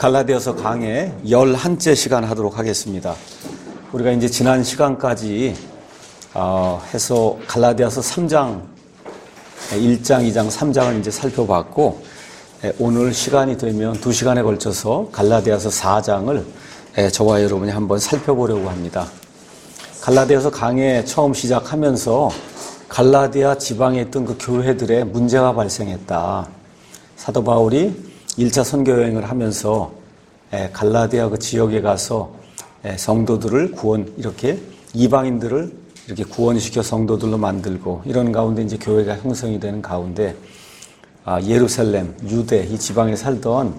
갈라디아서 강의 11째 시간 하도록 하겠습니다. 우리가 이제 지난 시간까지 해서 갈라디아서 3장, 1장, 2장, 3장을 이제 살펴봤고, 오늘 시간이 되면 2시간에 걸쳐서 갈라디아서 4장을 저와 여러분이 한번 살펴보려고 합니다. 갈라디아서 강의 처음 시작하면서 갈라디아 지방에 있던 그 교회들의 문제가 발생했다. 사도 바울이 1차 선교 여행을 하면서 갈라디아 그 지역에 가서 성도들을 이렇게 이방인들을 이렇게 구원시켜 성도들로 만들고 이런 가운데 이제 교회가 형성이 되는 가운데 예루살렘, 유대 이 지방에 살던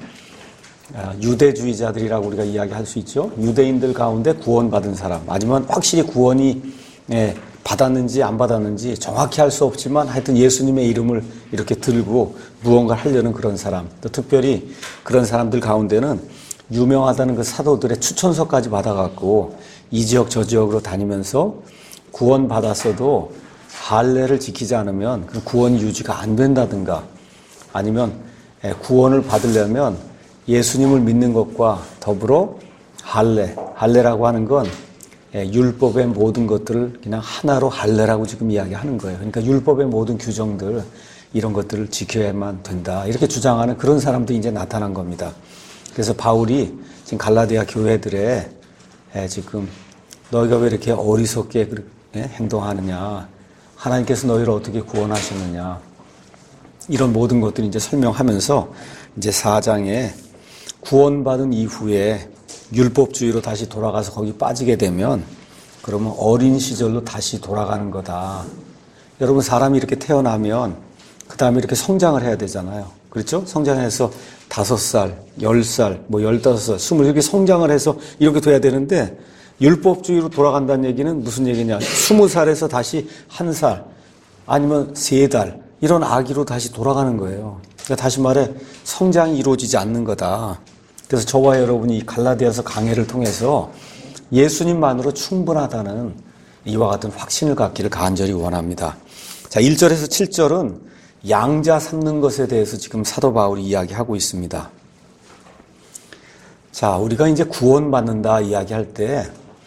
유대주의자들이라고 우리가 이야기할 수 있죠. 유대인들 가운데 구원받은 사람, 아니면 확실히 구원이 받았는지 안 받았는지 정확히 할 수 없지만 하여튼 예수님의 이름을 이렇게 들고 무언가 하려는 그런 사람, 또 특별히 그런 사람들 가운데는 유명하다는 그 사도들의 추천서까지 받아갖고 이 지역 저 지역으로 다니면서 구원받았어도 할례를 지키지 않으면 그 구원 유지가 안 된다든가, 아니면 구원을 받으려면 예수님을 믿는 것과 더불어 할례라고 하는 건 율법의 모든 것들을 그냥 하나로 할례라고 지금 이야기하는 거예요. 그러니까 율법의 모든 규정들 이런 것들을 지켜야만 된다, 이렇게 주장하는 그런 사람들이 이제 나타난 겁니다. 그래서 바울이 지금 갈라디아 교회들에 지금 너희가 왜 이렇게 어리석게 행동하느냐, 하나님께서 너희를 어떻게 구원하셨느냐, 이런 모든 것들을 이제 설명하면서 이제 4장에 구원받은 이후에 율법주의로 다시 돌아가서 거기 빠지게 되면 그러면 어린 시절로 다시 돌아가는 거다. 여러분, 사람이 이렇게 태어나면 그 다음에 이렇게 성장을 해야 되잖아요. 그렇죠? 성장해서 5살, 10살, 15살, 20 이렇게 성장을 해서 이렇게 돼야 되는데 율법주의로 돌아간다는 얘기는 무슨 얘기냐? 20살에서 다시 1살 아니면 3달 이런 아기로 다시 돌아가는 거예요. 그러니까 다시 말해 성장이 이루어지지 않는 거다. 그래서 저와 여러분이 이 갈라디아서 강해를 통해서 예수님만으로 충분하다는 이와 같은 확신을 갖기를 간절히 원합니다. 자, 1절에서 7절은 양자 삼는 것에 대해서 지금 사도 바울이 이야기하고 있습니다. 자, 우리가 이제 구원받는다 이야기할 때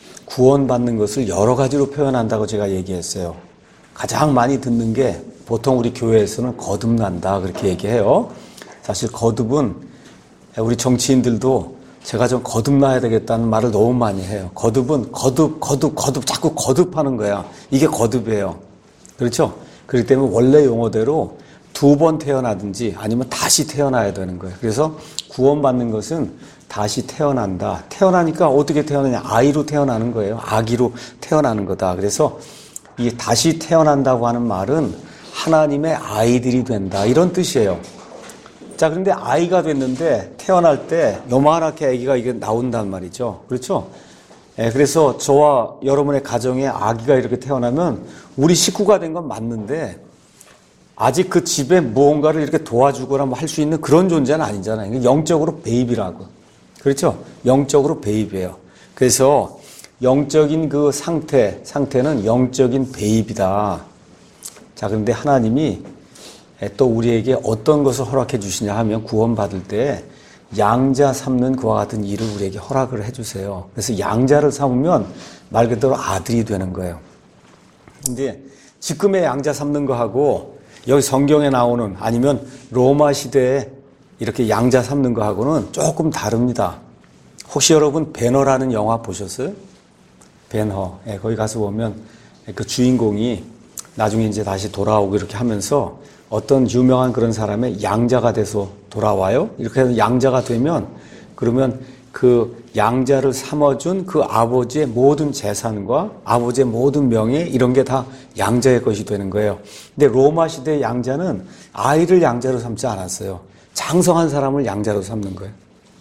구원받는 것을 여러 가지로 표현한다고 제가 얘기했어요. 가장 많이 듣는 게 보통 우리 교회에서는 거듭난다 그렇게 얘기해요. 사실 거듭은 우리 정치인들도 제가 좀 거듭나야 되겠다는 말을 너무 많이 해요. 거듭은 거듭 자꾸 거듭하는 거야. 이게 거듭이에요. 그렇죠? 그렇기 때문에 원래 용어대로 2번 태어나든지 아니면 다시 태어나야 되는 거예요. 그래서 구원받는 것은 다시 태어난다. 태어나니까 어떻게 태어나냐? 아이로 태어나는 거예요. 아기로 태어나는 거다. 그래서 이 다시 태어난다고 하는 말은 하나님의 아이들이 된다, 이런 뜻이에요. 자, 그런데 아이가 됐는데 태어날 때 요만하게 아기가 이게 나온단 말이죠. 그렇죠? 그래서 저와 여러분의 가정에 아기가 이렇게 태어나면 우리 식구가 된 건 맞는데 아직 그 집에 무언가를 이렇게 도와주거나 뭐 할 수 있는 그런 존재는 아니잖아요. 영적으로 베이비라고. 그렇죠? 영적으로 베이비예요. 그래서 영적인 그 상태는 영적인 베이비다. 자, 그런데 하나님이 또 우리에게 어떤 것을 허락해 주시냐 하면 구원받을 때 양자 삼는 그와 같은 일을 우리에게 허락을 해 주세요. 그래서 양자를 삼으면 말 그대로 아들이 되는 거예요. 근데 지금의 양자 삼는 거하고 여기 성경에 나오는 아니면 로마 시대에 이렇게 양자 삼는 거하고는 조금 다릅니다. 혹시 여러분 배너라는 영화 보셨어요? 배너. 거기 가서 보면 그 주인공이 나중에 이제 다시 돌아오고 이렇게 하면서 어떤 유명한 그런 사람의 양자가 돼서 돌아와요. 이렇게 해서 양자가 되면 그러면 그 양자를 삼아준 그 아버지의 모든 재산과 아버지의 모든 명예 이런 게 다 양자의 것이 되는 거예요. 근데 로마 시대의 양자는 아이를 양자로 삼지 않았어요. 장성한 사람을 양자로 삼는 거예요.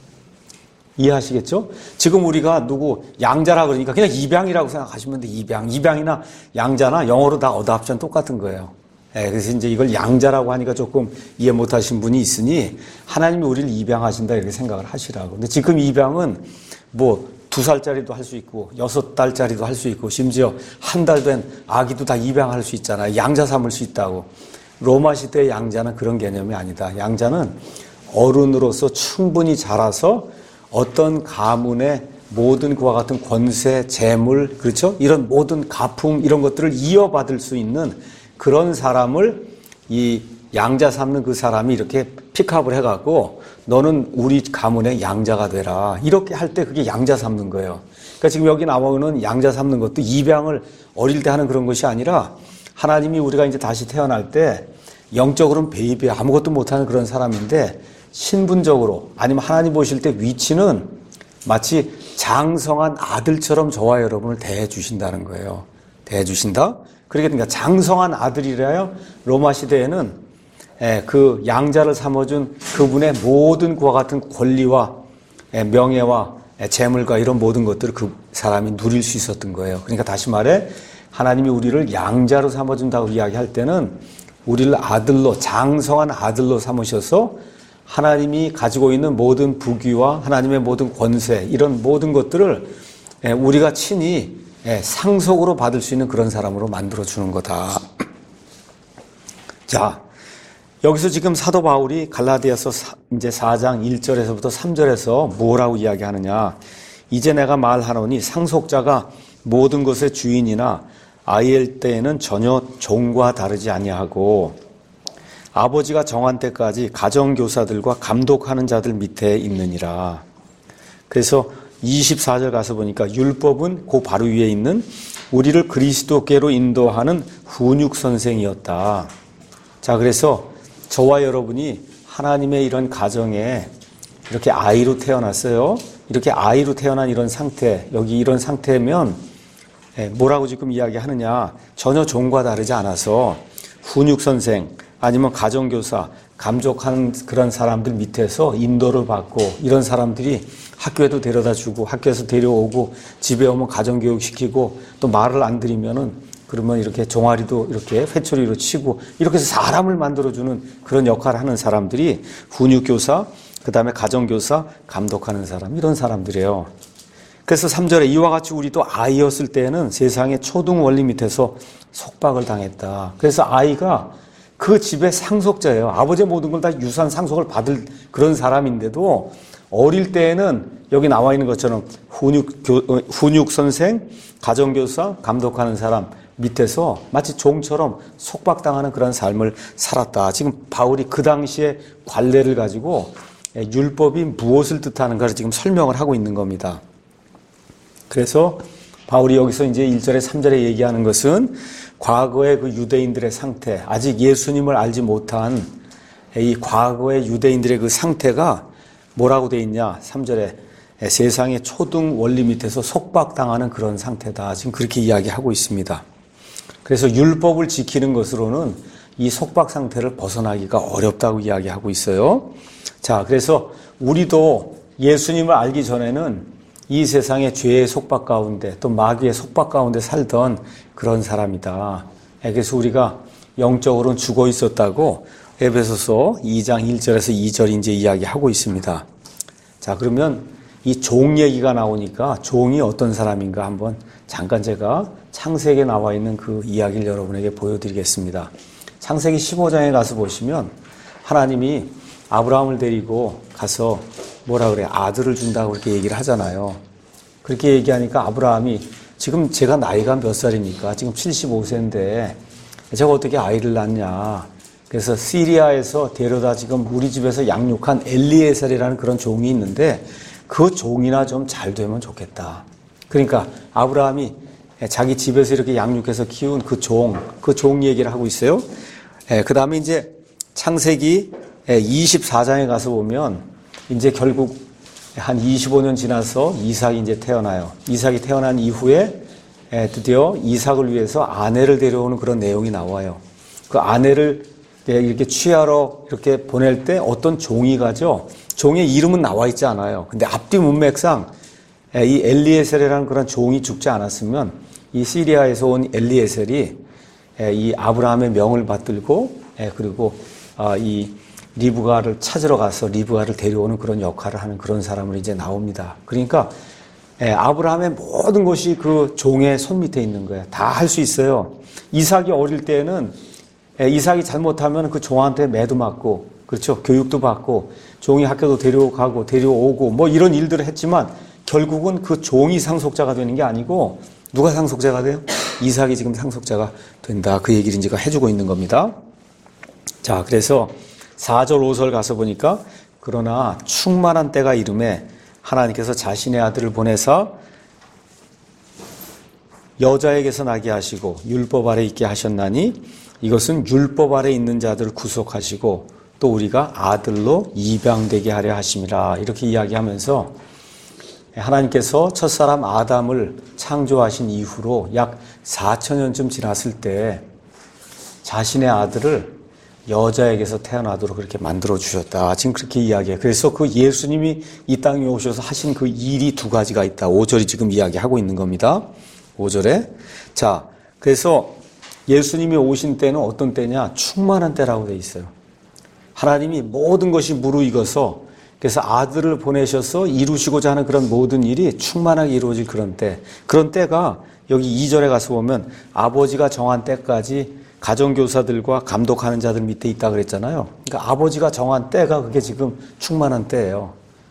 이해하시겠죠? 지금 우리가 누구 양자라 그러니까 그냥 입양이라고 생각하시면 돼. 입양이나 양자나 영어로 다 어답션 똑같은 거예요. 그래서 이제 이걸 양자라고 하니까 조금 이해 못하신 분이 있으니 하나님이 우리를 입양하신다 이렇게 생각을 하시라고. 근데 지금 입양은 뭐 2살짜리도 할 수 있고 6달짜리도 할 수 있고 심지어 1달 된 아기도 다 입양할 수 있잖아요. 양자 삼을 수 있다고. 로마 시대의 양자는 그런 개념이 아니다. 양자는 어른으로서 충분히 자라서 어떤 가문의 모든 그와 같은 권세, 재물, 그렇죠? 이런 모든 가풍 이런 것들을 이어받을 수 있는 그런 사람을 이 양자 삼는 그 사람이 이렇게 픽업을 해갖고 너는 우리 가문의 양자가 되라. 이렇게 할 때 그게 양자 삼는 거예요. 그러니까 지금 여기 나오는 양자 삼는 것도 입양을 어릴 때 하는 그런 것이 아니라 하나님이 우리가 이제 다시 태어날 때 영적으로는 베이비 아무것도 못하는 그런 사람인데 신분적으로 아니면 하나님 보실 때 위치는 마치 장성한 아들처럼 저와 여러분을 대해 주신다는 거예요. 대해 주신다? 그러니까 장성한 아들이라요. 로마 시대에는 그 양자를 삼아준 그분의 모든 그와 같은 권리와 명예와 재물과 이런 모든 것들을 그 사람이 누릴 수 있었던 거예요. 그러니까 다시 말해 하나님이 우리를 양자로 삼아준다고 이야기할 때는 우리를 아들로 장성한 아들로 삼으셔서 하나님이 가지고 있는 모든 부귀와 하나님의 모든 권세 이런 모든 것들을 우리가 친히 상속으로 받을 수 있는 그런 사람으로 만들어주는 거다. 자, 여기서 지금 사도 바울이 갈라디아서 이제 4장 1절에서부터 3절에서 뭐라고 이야기하느냐. 이제 내가 말하노니 상속자가 모든 것의 주인이나 아이일 때에는 전혀 종과 다르지 아니하고 아버지가 정한 때까지 가정교사들과 감독하는 자들 밑에 있느니라. 그래서 24절 가서 보니까 율법은 그 바로 위에 있는 우리를 그리스도께로 인도하는 훈육 선생이었다. 자, 그래서 저와 여러분이 하나님의 이런 가정에 이렇게 아이로 태어났어요. 이렇게 아이로 태어난 이런 상태, 여기 이런 상태면 뭐라고 지금 이야기하느냐. 전혀 종과 다르지 않아서 훈육 선생 아니면 가정교사, 감독하는 그런 사람들 밑에서 인도를 받고 이런 사람들이 학교에도 데려다주고 학교에서 데려오고 집에 오면 가정교육시키고 또 말을 안 들으면은 그러면 이렇게 종아리도 이렇게 회초리로 치고 이렇게 해서 사람을 만들어주는 그런 역할을 하는 사람들이 훈육교사, 그 다음에 가정교사, 감독하는 사람 이런 사람들이에요. 그래서 3절에 이와 같이 우리도 아이였을 때에는 세상의 초등 원리 밑에서 속박을 당했다. 그래서 아이가 그 집의 상속자예요. 아버지의 모든 걸 다 유산 상속을 받을 그런 사람인데도 어릴 때에는 여기 나와 있는 것처럼 훈육 선생, 가정교사, 감독하는 사람 밑에서 마치 종처럼 속박당하는 그런 삶을 살았다. 지금 바울이 그 당시의 관례를 가지고 율법이 무엇을 뜻하는가를 지금 설명을 하고 있는 겁니다. 그래서 바울이 여기서 이제 1절에 3절에 얘기하는 것은 과거의 그 유대인들의 상태, 아직 예수님을 알지 못한 이 과거의 유대인들의 그 상태가 뭐라고 돼 있냐? 3절에 세상의 초등 원리 밑에서 속박당하는 그런 상태다. 지금 그렇게 이야기하고 있습니다. 그래서 율법을 지키는 것으로는 이 속박 상태를 벗어나기가 어렵다고 이야기하고 있어요. 자, 그래서 우리도 예수님을 알기 전에는 이 세상의 죄의 속박 가운데 또 마귀의 속박 가운데 살던 그런 사람이다. 그래서 우리가 영적으로는 죽어 있었다고 에베소서 2장 1절에서 2절이 이제 이야기하고 있습니다. 자, 그러면 이 종 얘기가 나오니까 종이 어떤 사람인가 한번 잠깐 제가 창세기에 나와 있는 그 이야기를 여러분에게 보여드리겠습니다. 창세기 15장에 가서 보시면 하나님이 아브라함을 데리고 가서 뭐라 그래? 아들을 준다고 그렇게 얘기를 하잖아요. 그렇게 얘기하니까 아브라함이 지금 제가 나이가 몇 살입니까? 지금 75세인데 제가 어떻게 아이를 낳냐? 그래서 시리아에서 데려다 지금 우리 집에서 양육한 엘리에셀이라는 그런 종이 있는데 그 종이나 좀 잘 되면 좋겠다. 그러니까 아브라함이 자기 집에서 이렇게 양육해서 키운 그 종 얘기를 하고 있어요. 그 다음에 이제 창세기 24장에 가서 보면 이제 결국 한 25년 지나서 이삭이 이제 태어나요. 이삭이 태어난 이후에 드디어 이삭을 위해서 아내를 데려오는 그런 내용이 나와요. 그 아내를 이렇게 취하러 이렇게 보낼 때 어떤 종이 가죠. 종의 이름은 나와 있지 않아요. 근데 앞뒤 문맥상 이 엘리에셀이라는 그런 종이 죽지 않았으면 이 시리아에서 온 엘리에셀이 이 아브라함의 명을 받들고 그리고 이 리브가를 찾으러 가서 리브가를 데려오는 그런 역할을 하는 그런 사람으로 이제 나옵니다. 그러니까 아브라함의 모든 것이 그 종의 손 밑에 있는 거예요. 다 할 수 있어요. 이삭이 어릴 때는 이삭이 잘못하면 그 종한테 매도 맞고 그렇죠? 교육도 받고 종이 학교도 데려가고 데려오고 뭐 이런 일들을 했지만 결국은 그 종이 상속자가 되는 게 아니고 누가 상속자가 돼요? 이삭이 지금 상속자가 된다. 그 얘기를 제가 해주고 있는 겁니다. 자, 그래서 4절 5절 가서 보니까 그러나 충만한 때가 이름에 하나님께서 자신의 아들을 보내사 여자에게서 나게 하시고 율법 아래 있게 하셨나니 이것은 율법 아래 있는 자들을 구속하시고 또 우리가 아들로 입양되게 하려 하심이라. 이렇게 이야기하면서 하나님께서 첫사람 아담을 창조하신 이후로 약 4,000년쯤 지났을 때 자신의 아들을 여자에게서 태어나도록 그렇게 만들어 주셨다. 지금 그렇게 이야기해요. 그래서 그 예수님이 이 땅에 오셔서 하신 그 일이 두 가지가 있다. 5절이 지금 이야기하고 있는 겁니다. 5절에. 자, 그래서 예수님이 오신 때는 어떤 때냐? 충만한 때라고 돼 있어요. 하나님이 모든 것이 무르익어서 그래서 아들을 보내셔서 이루시고자 하는 그런 모든 일이 충만하게 이루어질 그런 때. 그런 때가 여기 2절에 가서 보면 아버지가 정한 때까지 가정교사들과 감독하는 자들 밑에 있다 그랬잖아요. 그러니까 아버지가 정한 때가 그게 지금 충만한 때예요.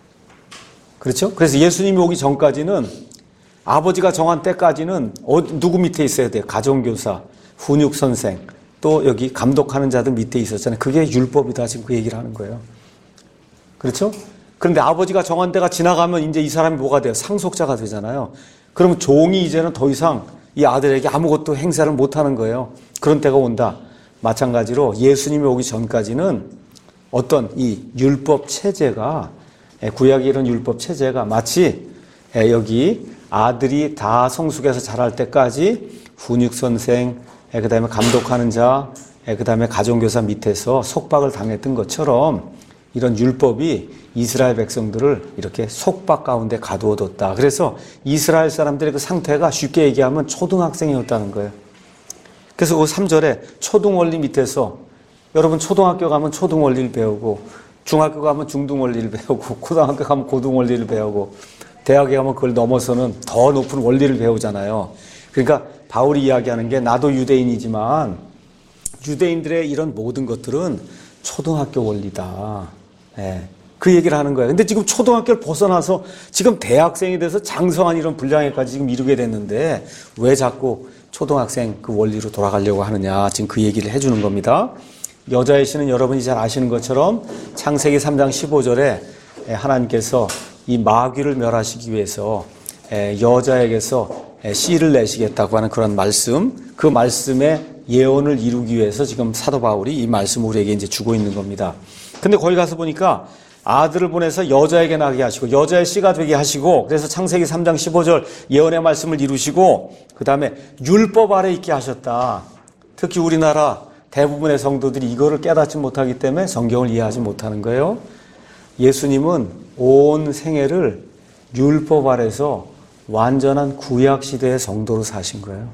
그렇죠? 그래서 예수님이 오기 전까지는 아버지가 정한 때까지는 누구 밑에 있어야 돼요? 가정교사, 훈육선생, 또 여기 감독하는 자들 밑에 있었잖아요. 그게 율법이다. 지금 그 얘기를 하는 거예요. 그렇죠? 그런데 아버지가 정한 때가 지나가면 이제 이 사람이 뭐가 돼요? 상속자가 되잖아요. 그러면 종이 이제는 더 이상 이 아들에게 아무것도 행사를 못하는 거예요. 그런 때가 온다. 마찬가지로 예수님이 오기 전까지는 어떤 이 율법 체제가, 구약의 이런 율법 체제가 마치 여기 아들이 다 성숙해서 자랄 때까지 훈육선생, 그 다음에 감독하는 자, 그 다음에 가정교사 밑에서 속박을 당했던 것처럼 이런 율법이 이스라엘 백성들을 이렇게 속박 가운데 가두어뒀다. 그래서 이스라엘 사람들의 그 상태가 쉽게 얘기하면 초등학생이었다는 거예요. 그래서 그 3절에 초등원리 밑에서 여러분 초등학교 가면 초등원리를 배우고 중학교 가면 중등원리를 배우고 고등학교 가면 고등원리를 배우고 대학에 가면 그걸 넘어서는 더 높은 원리를 배우잖아요. 그러니까 바울이 이야기하는 게 나도 유대인이지만 유대인들의 이런 모든 것들은 초등학교 원리다. 네. 그 얘기를 하는 거예요. 근데 지금 초등학교를 벗어나서 지금 대학생이 돼서 장성한 이런 분량에까지 지금 이르게 됐는데 왜 자꾸 초등학생 그 원리로 돌아가려고 하느냐. 지금 그 얘기를 해주는 겁니다. 여자의 씨는 여러분이 잘 아시는 것처럼 창세기 3장 15절에 하나님께서 이 마귀를 멸하시기 위해서 여자에게서 씨를 내시겠다고 하는 그런 말씀, 그 말씀의 예언을 이루기 위해서 지금 사도 바울이 이 말씀을 우리에게 이제 주고 있는 겁니다. 근데 거기 가서 보니까 아들을 보내서 여자에게 나게 하시고 여자의 씨가 되게 하시고 그래서 창세기 3장 15절 예언의 말씀을 이루시고 그 다음에 율법 아래 있게 하셨다. 특히 우리나라 대부분의 성도들이 이거를 깨닫지 못하기 때문에 성경을 이해하지 못하는 거예요. 예수님은 온 생애를 율법 아래서 완전한 구약시대의 성도로 사신 거예요.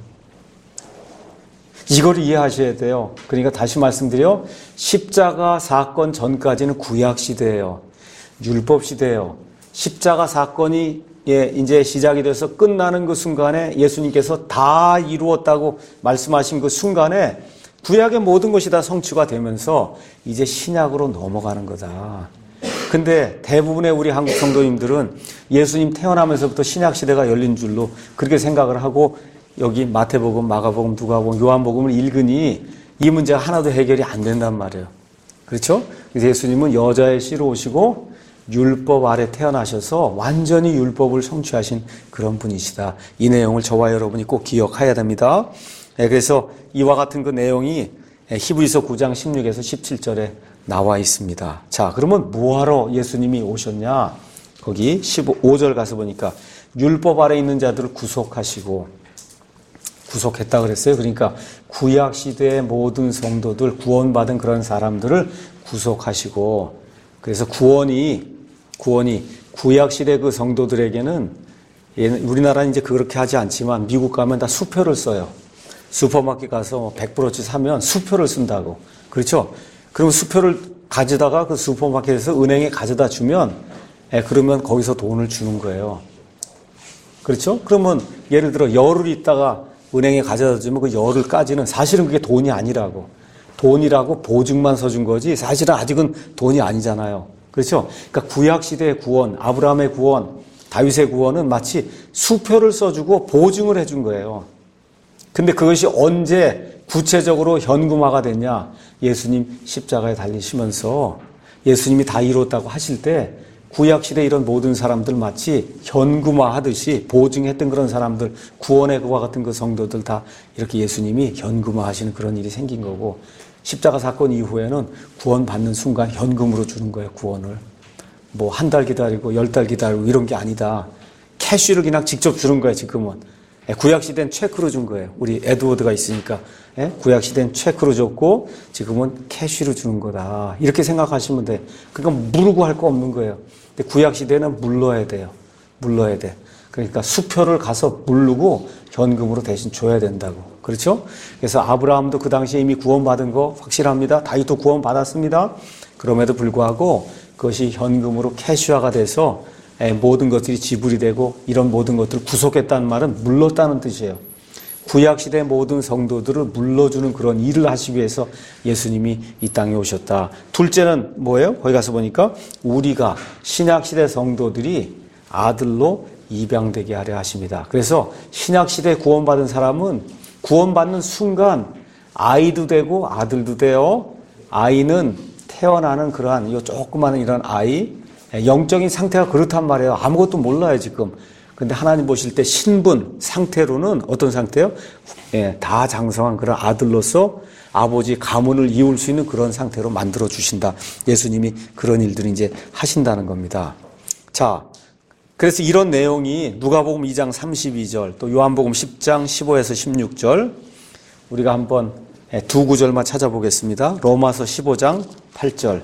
이걸 이해하셔야 돼요. 그러니까 다시 말씀드려 십자가 사건 전까지는 구약시대예요. 율법시대예요. 십자가 사건이 이제 시작이 돼서 끝나는 그 순간에 예수님께서 다 이루었다고 말씀하신 그 순간에 구약의 모든 것이 다 성취가 되면서 이제 신약으로 넘어가는 거다. 근데 대부분의 우리 한국 성도님들은 예수님 태어나면서부터 신약시대가 열린 줄로 그렇게 생각을 하고 여기 마태복음, 마가복음, 누가복음, 요한복음을 읽으니 이 문제가 하나도 해결이 안 된단 말이에요. 그렇죠? 그래서 예수님은 여자의 씨로 오시고 율법 아래 태어나셔서 완전히 율법을 성취하신 그런 분이시다. 이 내용을 저와 여러분이 꼭 기억해야 됩니다. 그래서 이와 같은 그 내용이 히브리서 9장 16에서 17절에 나와 있습니다. 자, 그러면 뭐하러 예수님이 오셨냐? 거기 15절 가서 보니까 율법 아래 있는 자들을 구속했다 그랬어요. 그러니까 구약 시대의 모든 성도들, 구원받은 그런 사람들을 구속하시고, 그래서 구원이 구약 시대 그 성도들에게는 우리나라는 이제 그렇게 하지 않지만 미국 가면 다 수표를 써요. 슈퍼마켓 가서 100%치 사면 수표를 쓴다고. 그렇죠? 그럼 수표를 가져다가 그 슈퍼마켓에서 은행에 가져다 주면 그러면 거기서 돈을 주는 거예요. 그렇죠? 그러면 예를 들어 열흘 있다가 은행에 가져다 주면 그 열흘까지는 사실은 그게 돈이 아니라고. 돈이라고 보증만 서준 거지 사실은 아직은 돈이 아니잖아요. 그렇죠? 그러니까 구약시대의 구원, 아브라함의 구원, 다윗의 구원은 마치 수표를 써주고 보증을 해준 거예요. 근데 그것이 언제 구체적으로 현금화가 됐냐? 예수님 십자가에 달리시면서 예수님이 다 이뤘다고 하실 때 구약시대 이런 모든 사람들 마치 현금화하듯이 보증했던 그런 사람들, 구원의 그와 같은 그 성도들 다 이렇게 예수님이 현금화하시는 그런 일이 생긴 거고, 십자가 사건 이후에는 구원받는 순간 현금으로 주는 거예요. 구원을. 뭐 한 달 기다리고 10달 기다리고 이런 게 아니다. 캐시를 그냥 직접 주는 거예요. 지금은. 구약시대는 체크로 준 거예요. 우리 에드워드가 있으니까. 구약시대는 체크로 줬고 지금은 캐시로 주는 거다. 이렇게 생각하시면 돼. 그러니까 물고 할 거 없는 거예요. 근데 구약시대는 물러야 돼요. 물러야 돼. 그러니까 수표를 가서 물르고 현금으로 대신 줘야 된다고. 그렇죠? 그래서 아브라함도 그 당시에 이미 구원받은 거 확실합니다. 다윗도 구원받았습니다. 그럼에도 불구하고 그것이 현금으로 캐시화가 돼서 모든 것들이 지불이 되고 이런 모든 것들을 구속했다는 말은 물렀다는 뜻이에요. 구약시대 모든 성도들을 물러주는 그런 일을 하시기 위해서 예수님이 이 땅에 오셨다. 둘째는 뭐예요? 거기 가서 보니까 우리가 신약시대 성도들이 아들로 입양되게 하려 하십니다. 그래서 신약시대 구원받은 사람은 구원받는 순간 아이도 되고 아들도 돼요. 아이는 태어나는 그러한 이 조그마한 이런 아이, 영적인 상태가 그렇단 말이에요. 아무것도 몰라요, 지금. 근데 하나님 보실 때 신분, 상태로는 어떤 상태요? 다 장성한 그런 아들로서 아버지 가문을 이을 수 있는 그런 상태로 만들어 주신다. 예수님이 그런 일들을 이제 하신다는 겁니다. 자, 그래서 이런 내용이 누가복음 2장 32절, 또 요한복음 10장 15에서 16절, 우리가 한번 두 구절만 찾아보겠습니다. 로마서 15장 8절.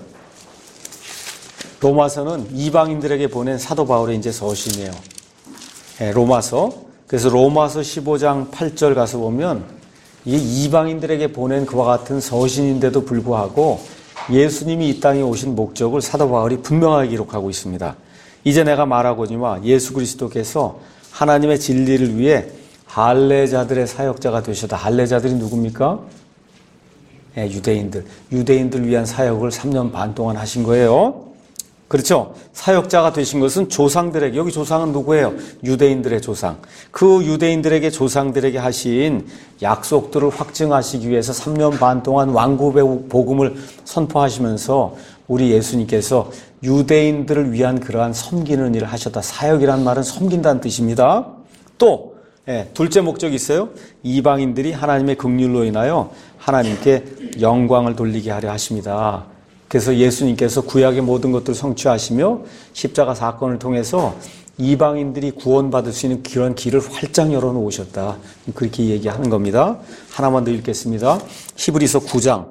로마서는 이방인들에게 보낸 사도 바울의 이제 서신이에요. 로마서. 그래서 로마서 15장 8절 가서 보면 이 이방인들에게 보낸 그와 같은 서신인데도 불구하고 예수님이 이 땅에 오신 목적을 사도 바울이 분명하게 기록하고 있습니다. 이제 내가 말하거니와 예수 그리스도께서 하나님의 진리를 위해 할례자들의 사역자가 되셨다. 할례자들이 누굽니까? 유대인들. 유대인들 위한 사역을 3년 반 동안 하신 거예요. 그렇죠? 사역자가 되신 것은 조상들에게, 여기 조상은 누구예요? 유대인들의 조상. 그 유대인들에게, 조상들에게 하신 약속들을 확증하시기 위해서 3년 반 동안 왕국의 복음을 선포하시면서 우리 예수님께서 유대인들을 위한 그러한 섬기는 일을 하셨다. 사역이란 말은 섬긴다는 뜻입니다. 또 둘째 목적이 있어요. 이방인들이 하나님의 긍휼로 인하여 하나님께 영광을 돌리게 하려 하십니다. 그래서 예수님께서 구약의 모든 것들을 성취하시며 십자가 사건을 통해서 이방인들이 구원받을 수 있는 그런 길을 활짝 열어놓으셨다. 그렇게 얘기하는 겁니다. 하나만 더 읽겠습니다. 히브리서 9장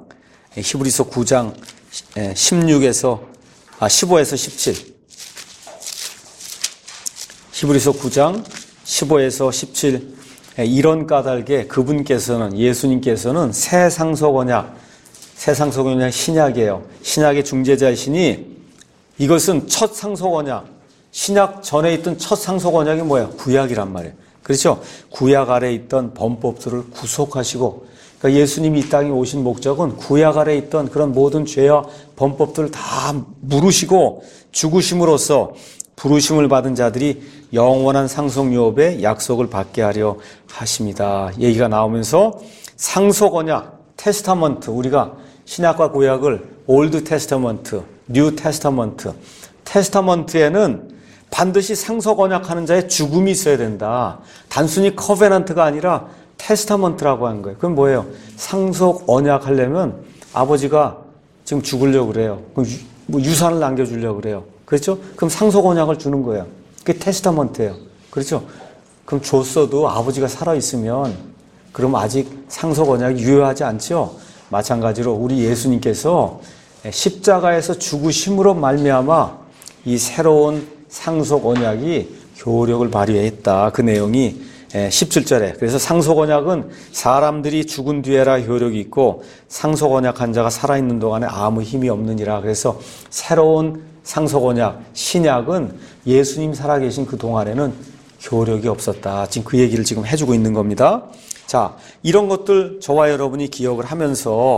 15에서 17. 히브리서 9장 15에서 17. 이런 까닭에 그분께서는, 예수님께서는 새 상속 언약, 새 상속 언약 신약이에요. 신약의 중재자이시니 이것은 첫 상속 언약, 신약 전에 있던 첫 상속 언약이 뭐예요? 구약이란 말이에요. 그렇죠? 구약 아래 있던 범법들을 구속하시고, 그러니까 예수님이 이 땅에 오신 목적은 구약 아래 있던 그런 모든 죄와 범법들을 다 물으시고 죽으심으로써 부르심을 받은 자들이 영원한 상속 유업의 약속을 받게 하려 하십니다. 얘기가 나오면서 상속 언약, 테스타먼트, 우리가 신약과 구약을 올드 테스타먼트, 뉴 테스타먼트, 테스타먼트에는 반드시 상속 언약하는 자의 죽음이 있어야 된다. 단순히 커베넌트가 아니라 테스타먼트라고 하는 거예요. 그럼 뭐예요? 상속 언약하려면 아버지가 지금 죽으려고 그래요. 그럼 유산을 남겨주려고 그래요. 그렇죠? 그럼 상속 언약을 주는 거예요. 그게 테스타먼트예요. 그렇죠? 그럼 줬어도 아버지가 살아있으면 그럼 아직 상속 언약이 유효하지 않죠? 마찬가지로 우리 예수님께서 십자가에서 죽으심으로 말미암아 이 새로운 상속 언약이 효력을 발휘했다. 그 내용이 17절에. 그래서 상속 언약은 사람들이 죽은 뒤에라 효력이 있고 상속 언약한 자가 살아있는 동안에 아무 힘이 없느니라. 그래서 새로운 상속 언약, 신약은 예수님 살아계신 그 동안에는 효력이 없었다. 지금 그 얘기를 지금 해주고 있는 겁니다. 자, 이런 것들 저와 여러분이 기억을 하면서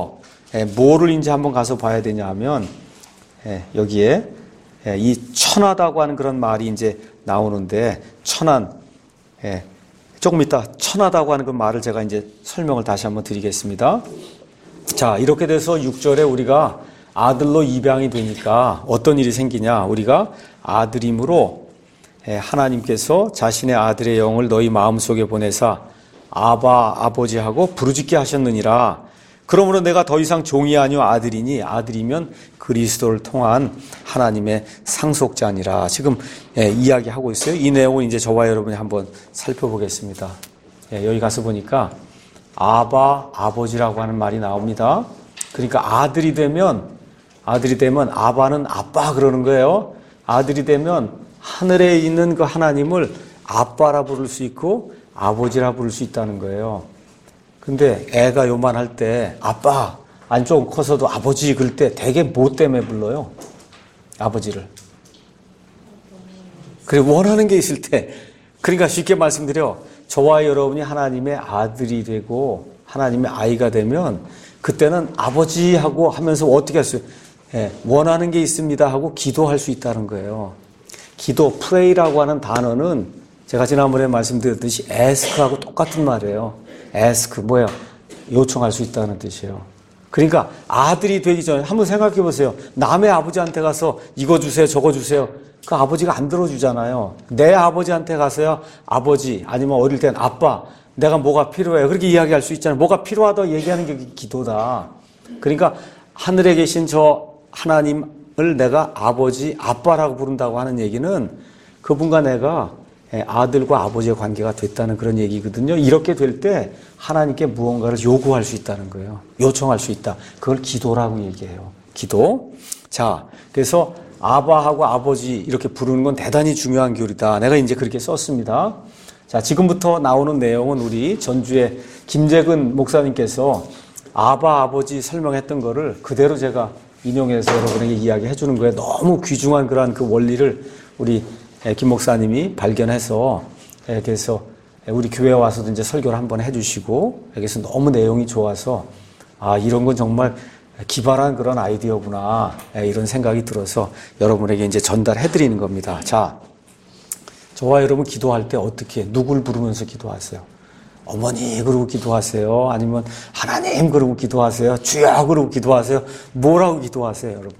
뭐를 이제 한번 가서 봐야 되냐 하면 여기에 이 천하다고 하는 그런 말이 이제 나오는데 천한 조금 이따 천하다고 하는 그 말을 제가 이제 설명을 다시 한번 드리겠습니다. 자, 이렇게 돼서 6절에 우리가 아들로 입양이 되니까 어떤 일이 생기냐? 우리가 아들임으로 하나님께서 자신의 아들의 영을 너희 마음속에 보내사 아바 아버지하고 부르짖게 하셨느니라. 그러므로 내가 더 이상 종이 아니요 아들이니 아들이면 그리스도를 통한 하나님의 상속자니라. 지금 이야기하고 있어요. 이 내용은 이제 저와 여러분이 한번 살펴보겠습니다. 여기 가서 보니까 아바 아버지라고 하는 말이 나옵니다. 그러니까 아들이 되면 아바는 아빠 그러는 거예요. 아들이 되면 하늘에 있는 그 하나님을 아빠라 부를 수 있고 아버지라 부를 수 있다는 거예요. 근데 애가 요만할 때 아빠, 아니 좀 커서도 아버지 그럴 때 되게 뭐 때문에 불러요? 아버지를. 그리고 원하는 게 있을 때. 그러니까 쉽게 말씀드려 저와 여러분이 하나님의 아들이 되고 하나님의 아이가 되면 그때는 아버지하고 하면서 어떻게 할 수 있어요? 원하는 게 있습니다 하고 기도할 수 있다는 거예요. 기도, 프레이라고 하는 단어는 제가 지난번에 말씀드렸듯이 ask하고 똑같은 말이에요. ask, 뭐야? 요청할 수 있다는 뜻이에요. 그러니까 아들이 되기 전에 한번 생각해 보세요. 남의 아버지한테 가서 이거 주세요, 저거 주세요. 그 아버지가 안 들어주잖아요. 내 아버지한테 가서야 아버지, 아니면 어릴 땐 아빠, 내가 뭐가 필요해요. 그렇게 이야기할 수 있잖아요. 뭐가 필요하다고 얘기하는 게 기도다. 그러니까 하늘에 계신 저 하나님을 내가 아버지, 아빠라고 부른다고 하는 얘기는 그분과 내가 아들과 아버지의 관계가 됐다는 그런 얘기거든요. 이렇게 될 때 하나님께 무언가를 요구할 수 있다는 거예요. 요청할 수 있다. 그걸 기도라고 얘기해요. 기도. 자, 그래서 아바하고 아버지 이렇게 부르는 건 대단히 중요한 교리다. 내가 이제 그렇게 썼습니다. 자, 지금부터 나오는 내용은 우리 전주에 김재근 목사님께서 아바 아버지 설명했던 거를 그대로 제가 인용해서 여러분에게 이야기해 주는 거예요. 너무 귀중한 그러한 그 원리를 우리 김 목사님이 발견해서 그래서 우리 교회에 와서도 이제 설교를 한번 해주시고 여기서 너무 내용이 좋아서 아 이런 건 정말 기발한 그런 아이디어구나 이런 생각이 들어서 여러분에게 이제 전달해 드리는 겁니다. 자, 저와 여러분 기도할 때 어떻게 누굴 부르면서 기도하세요? 어머니 그러고 기도하세요? 아니면 하나님 그러고 기도하세요? 주여 그러고 기도하세요? 뭐라고 기도하세요, 여러분?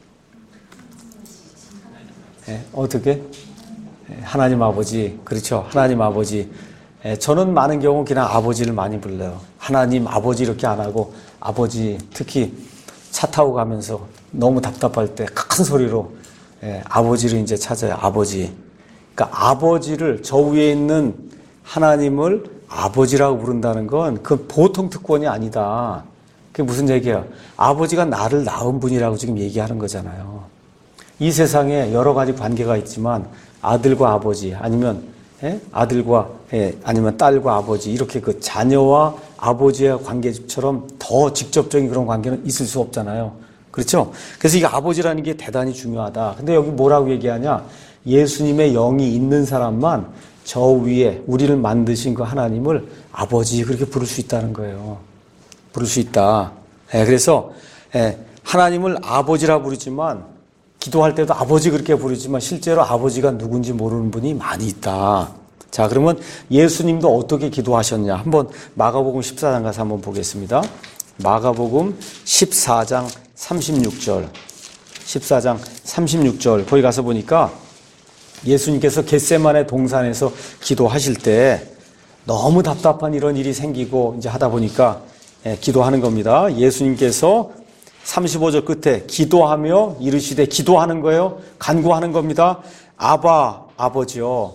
어떻게? 하나님 아버지, 그렇죠. 하나님 아버지. 저는 많은 경우 그냥 아버지를 많이 불러요. 하나님 아버지 이렇게 안 하고 아버지, 특히 차 타고 가면서 너무 답답할 때 큰 소리로 아버지를 이제 찾아요. 아버지. 그러니까 아버지를 저 위에 있는 하나님을 아버지라고 부른다는 건 그 보통 특권이 아니다. 그게 무슨 얘기예요? 아버지가 나를 낳은 분이라고 지금 얘기하는 거잖아요. 이 세상에 여러 가지 관계가 있지만 아들과 아버지 아니면 아들과 아니면 딸과 아버지 이렇게 그 자녀와 아버지의 관계처럼 더 직접적인 그런 관계는 있을 수 없잖아요. 그렇죠? 그래서 이게 아버지라는 게 대단히 중요하다. 근데 여기 뭐라고 얘기하냐? 예수님의 영이 있는 사람만 저 위에 우리를 만드신 그 하나님을 아버지 그렇게 부를 수 있다는 거예요. 부를 수 있다. 그래서 하나님을 아버지라 부르지만 기도할 때도 아버지 그렇게 부르지만 실제로 아버지가 누군지 모르는 분이 많이 있다. 자, 그러면 예수님도 어떻게 기도하셨냐? 한번 마가복음 14장 가서 한번 보겠습니다. 마가복음 14장 36절. 14장 36절. 거기 가서 보니까 예수님께서 겟세마네 동산에서 기도하실 때 너무 답답한 이런 일이 생기고 이제 하다 보니까 기도하는 겁니다. 예수님께서 35절 끝에 기도하며 이르시되 기도하는 거예요. 간구하는 겁니다. 아바, 아버지요.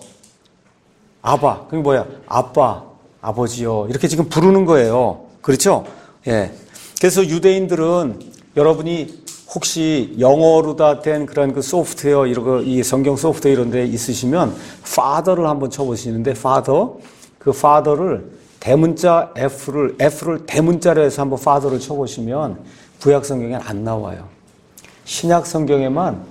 아바, 그게 뭐야? 아빠, 아버지요. 이렇게 지금 부르는 거예요. 그렇죠? 그래서 유대인들은 여러분이 혹시 영어로 다 된 그런 그 소프트웨어, 이 성경 소프트웨어 이런 데 있으시면 father를 한번 쳐보시는데 father, 그 father를 대문자 F를 대문자로 해서 한번 father를 쳐보시면 구약 성경엔 안 나와요. 신약 성경에만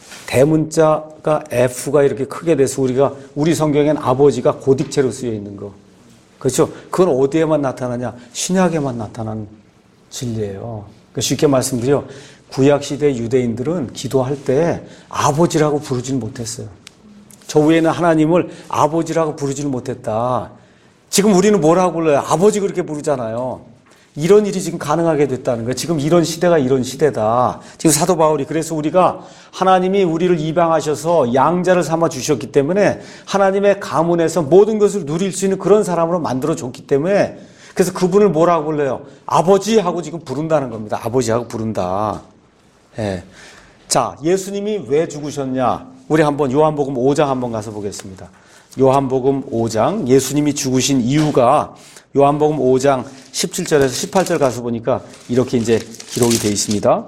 대문자가 F가 이렇게 크게 돼서 우리 성경엔 아버지가 고딕체로 쓰여 있는 거. 그렇죠? 그건 어디에만 나타나냐? 신약에만 나타나는 진리예요. 쉽게 말씀드려 구약 시대 유대인들은 기도할 때 아버지라고 부르지는 못했어요. 저 위에는 하나님을 아버지라고 부르지는 못했다. 지금 우리는 뭐라고 불러요? 아버지 그렇게 부르잖아요. 이런 일이 지금 가능하게 됐다는 거예요. 지금 이런 시대가 이런 시대다. 지금 사도 바울이 그래서 우리가 하나님이 우리를 입양하셔서 양자를 삼아 주셨기 때문에 하나님의 가문에서 모든 것을 누릴 수 있는 그런 사람으로 만들어 줬기 때문에 그래서 그분을 뭐라고 불러요? 아버지하고 지금 부른다는 겁니다. 아버지하고 부른다. 예. 자, 예수님이 왜 죽으셨냐? 우리 한번 요한복음 5장 한번 가서 보겠습니다. 요한복음 5장 예수님이 죽으신 이유가 요한복음 5장 17절에서 18절 가서 보니까 이렇게 이제 기록이 되어 있습니다.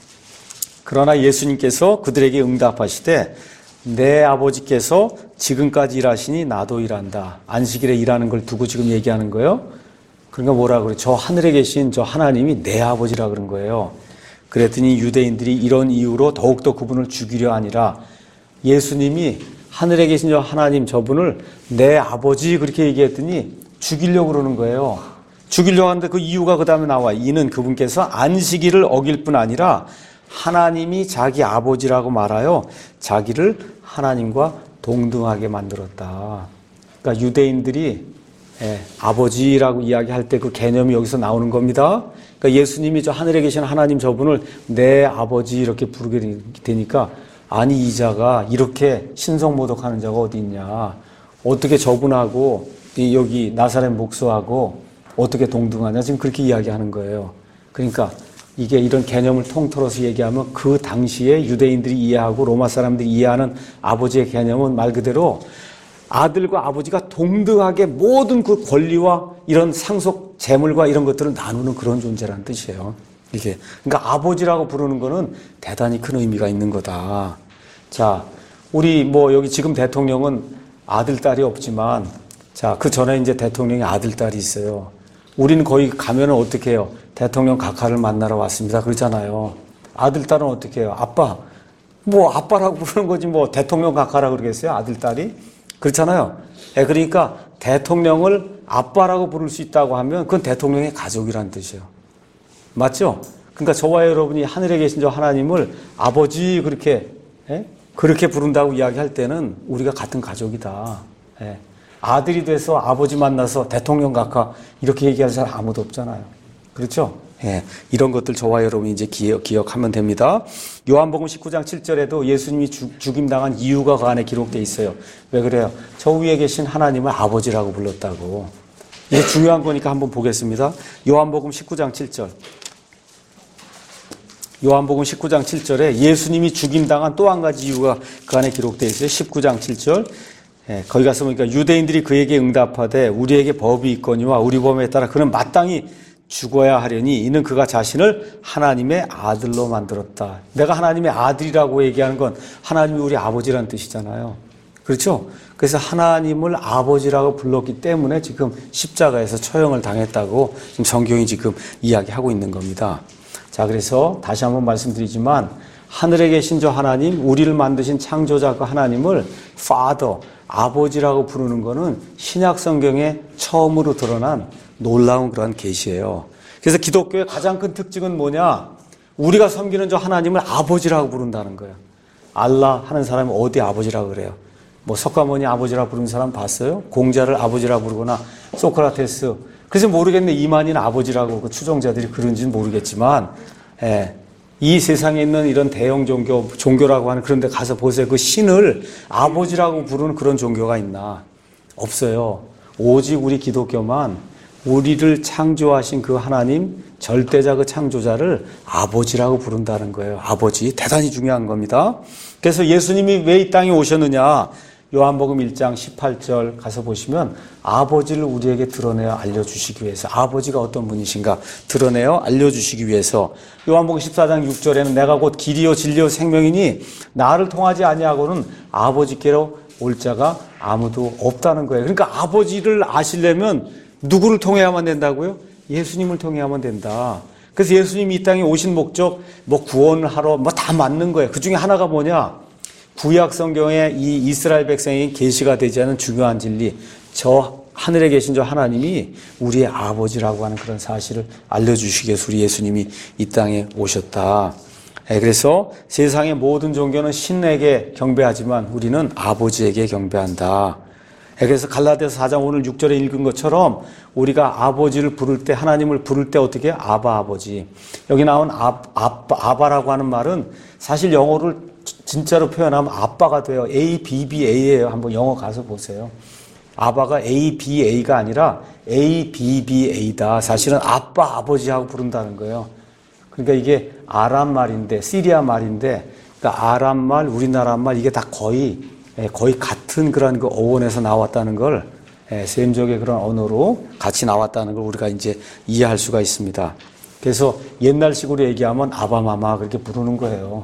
그러나 예수님께서 그들에게 응답하시되 내 아버지께서 지금까지 일하시니 나도 일한다. 안식일에 일하는 걸 두고 지금 얘기하는 거예요. 그러니까 뭐라 그래? 저 하늘에 계신 저 하나님이 내 아버지라 그런 거예요. 그랬더니 유대인들이 이런 이유로 더욱더 그분을 죽이려 하니라. 예수님이 하늘에 계신 저 하나님 저분을 내 아버지 그렇게 얘기했더니 죽이려고 그러는 거예요. 죽이려고 하는데 그 이유가 그 다음에 나와. 이는 그분께서 안식일을 어길 뿐 아니라 하나님이 자기 아버지라고 말하여 자기를 하나님과 동등하게 만들었다. 그러니까 유대인들이 아버지라고 이야기할 때 그 개념이 여기서 나오는 겁니다. 그러니까 예수님이 저 하늘에 계신 하나님 저분을 내 아버지 이렇게 부르게 되니까 아니 이 자가 이렇게 신성모독하는 자가 어디 있냐. 어떻게 저분하고 여기 나사렛 목수하고 어떻게 동등하냐. 지금 그렇게 이야기하는 거예요. 그러니까 이게 이런 개념을 통틀어서 얘기하면 그 당시에 유대인들이 이해하고 로마 사람들이 이해하는 아버지의 개념은 말 그대로 아들과 아버지가 동등하게 모든 그 권리와 이런 상속 재물과 이런 것들을 나누는 그런 존재라는 뜻이에요. 이게. 그러니까 아버지라고 부르는 거는 대단히 큰 의미가 있는 거다. 자, 우리 뭐 여기 지금 대통령은 아들, 딸이 없지만 자, 그 전에 이제 대통령이 아들, 딸이 있어요. 우리는 거기 가면은 어떻게 해요? 대통령 각하를 만나러 왔습니다. 그러잖아요. 아들, 딸은 어떻게 해요? 아빠. 뭐 아빠라고 부르는 거지 뭐 대통령 각하라고 그러겠어요? 아들, 딸이? 그렇잖아요. 그러니까 대통령을 아빠라고 부를 수 있다고 하면 그건 대통령의 가족이라는 뜻이에요. 맞죠? 그러니까 저와 여러분이 하늘에 계신 저 하나님을 아버지 그렇게 부른다고 이야기할 때는 우리가 같은 가족이다. 아들이 돼서 아버지 만나서 대통령 각하 이렇게 얘기할 사람 아무도 없잖아요. 그렇죠? 이런 것들 저와 여러분이 이제 기억하면 됩니다. 요한복음 19장 7절에도 예수님이 죽임당한 이유가 그 안에 기록되어 있어요. 왜 그래요? 저 위에 계신 하나님을 아버지라고 불렀다고. 이게 중요한 거니까 한번 보겠습니다. 요한복음 19장 7절. 요한복음 19장 7절에 예수님이 죽임당한 또 한 가지 이유가 그 안에 기록되어 있어요. 19장 7절. 거기 가서 보니까 유대인들이 그에게 응답하되 우리에게 법이 있거니와 우리 법에 따라 그는 마땅히 죽어야 하려니 이는 그가 자신을 하나님의 아들로 만들었다. 내가 하나님의 아들이라고 얘기하는 건 하나님이 우리 아버지라는 뜻이잖아요. 그렇죠? 그래서 하나님을 아버지라고 불렀기 때문에 지금 십자가에서 처형을 당했다고 지금 성경이 지금 이야기하고 있는 겁니다. 자, 그래서 다시 한번 말씀드리지만 하늘에 계신 저 하나님, 우리를 만드신 창조자 그 하나님을 Father, 아버지라고 부르는 거는 신약 성경에 처음으로 드러난 놀라운 그러한 계시예요. 그래서 기독교의 가장 큰 특징은 뭐냐? 우리가 섬기는 저 하나님을 아버지라고 부른다는 거예요. 알라 하는 사람이 어디 아버지라고 그래요? 뭐 석가모니 아버지라고 부르는 사람 봤어요? 공자를 아버지라고 부르거나 소크라테스. 그래서 모르겠네. 이만희는 아버지라고 그 추종자들이 그런지는 모르겠지만 이 세상에 있는 이런 대형 종교라고 하는 그런 데 가서 보세요. 그 신을 아버지라고 부르는 그런 종교가 있나? 없어요. 오직 우리 기독교만 우리를 창조하신 그 하나님, 절대자 그 창조자를 아버지라고 부른다는 거예요. 아버지. 대단히 중요한 겁니다. 그래서 예수님이 왜 이 땅에 오셨느냐? 요한복음 1장 18절 가서 보시면 아버지를 우리에게 드러내어 알려주시기 위해서, 아버지가 어떤 분이신가 드러내어 알려주시기 위해서. 요한복음 14장 6절에는 내가 곧 길이요 진리요 생명이니 나를 통하지 아니하고는 아버지께로 올 자가 아무도 없다는 거예요. 그러니까 아버지를 아시려면 누구를 통해야만 된다고요? 예수님을 통해야만 된다. 그래서 예수님이 이 땅에 오신 목적, 뭐 구원하러 뭐 다 맞는 거예요. 그 중에 하나가 뭐냐? 구약 성경에 이 이스라엘 백성에게 계시가 되지 않은 중요한 진리, 저 하늘에 계신 저 하나님이 우리의 아버지라고 하는 그런 사실을 알려주시기 위해서 우리 예수님이 이 땅에 오셨다. 그래서 세상의 모든 종교는 신에게 경배하지만 우리는 아버지에게 경배한다. 그래서 갈라디아서 4장 오늘 6절에 읽은 것처럼 우리가 아버지를 부를 때, 하나님을 부를 때 어떻게 해요? 아바 아버지. 여기 나온 아바라고 하는 말은 사실 영어를 진짜로 표현하면 아빠가 돼요. ABBA예요. 한번 영어 가서 보세요. 아바가 ABA가 아니라 ABBA다. 사실은 아빠 아버지하고 부른다는 거예요. 그러니까 이게 아람 말인데, 시리아 말인데, 그러니까 아람 말, 우리나라 말 이게 다 거의 같은 그런 그 어원에서 나왔다는 걸, 셈족의 그런 언어로 같이 나왔다는 걸 우리가 이제 이해할 수가 있습니다. 그래서 옛날식으로 얘기하면 아바마마 그렇게 부르는 거예요.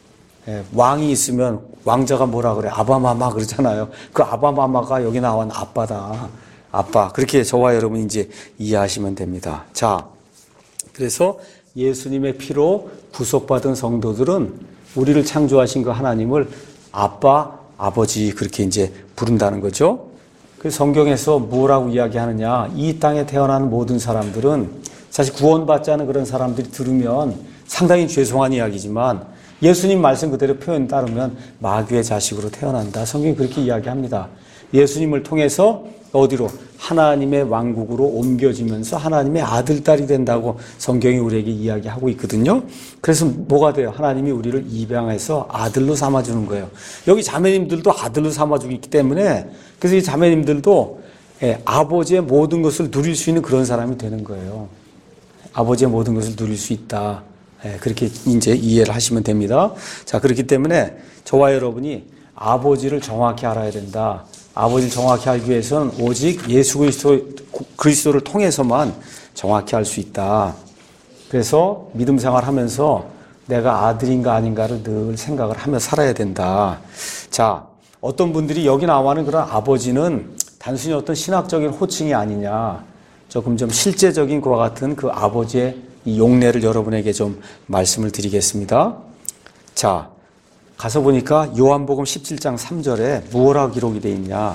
왕이 있으면 왕자가 뭐라 그래? 아바마마 그러잖아요. 그 아바마마가 여기 나온 아빠다. 아빠. 그렇게 저와 여러분 이제 이해하시면 됩니다. 자, 그래서 예수님의 피로 구속받은 성도들은 우리를 창조하신 그 하나님을 아빠, 아버지 그렇게 이제 부른다는 거죠. 그 성경에서 뭐라고 이야기하느냐? 이 땅에 태어난 모든 사람들은 사실 구원받지 않은 그런 사람들이 들으면 상당히 죄송한 이야기지만 예수님 말씀 그대로 표현 따르면 마귀의 자식으로 태어난다. 성경이 그렇게 이야기합니다. 예수님을 통해서 어디로? 하나님의 왕국으로 옮겨지면서 하나님의 아들, 딸이 된다고 성경이 우리에게 이야기하고 있거든요. 그래서 뭐가 돼요? 하나님이 우리를 입양해서 아들로 삼아주는 거예요. 여기 자매님들도 아들로 삼아주기 있기 때문에 그래서 이 자매님들도 아버지의 모든 것을 누릴 수 있는 그런 사람이 되는 거예요. 아버지의 모든 것을 누릴 수 있다. 그렇게 이제 이해를 하시면 됩니다. 자, 그렇기 때문에 저와 여러분이 아버지를 정확히 알아야 된다. 아버지를 정확히 알기 위해서는 오직 예수 그리스도를 통해서만 정확히 알 수 있다. 그래서 믿음 생활하면서 내가 아들인가 아닌가를 늘 생각을 하며 살아야 된다. 자, 어떤 분들이 여기 나와는 그런 아버지는 단순히 어떤 신학적인 호칭이 아니냐. 조금 좀 실제적인 그와 같은 그 아버지의 이 용례를 여러분에게 좀 말씀을 드리겠습니다. 자, 가서 보니까 요한복음 17장 3절에 무엇라고 기록이 되어 있냐.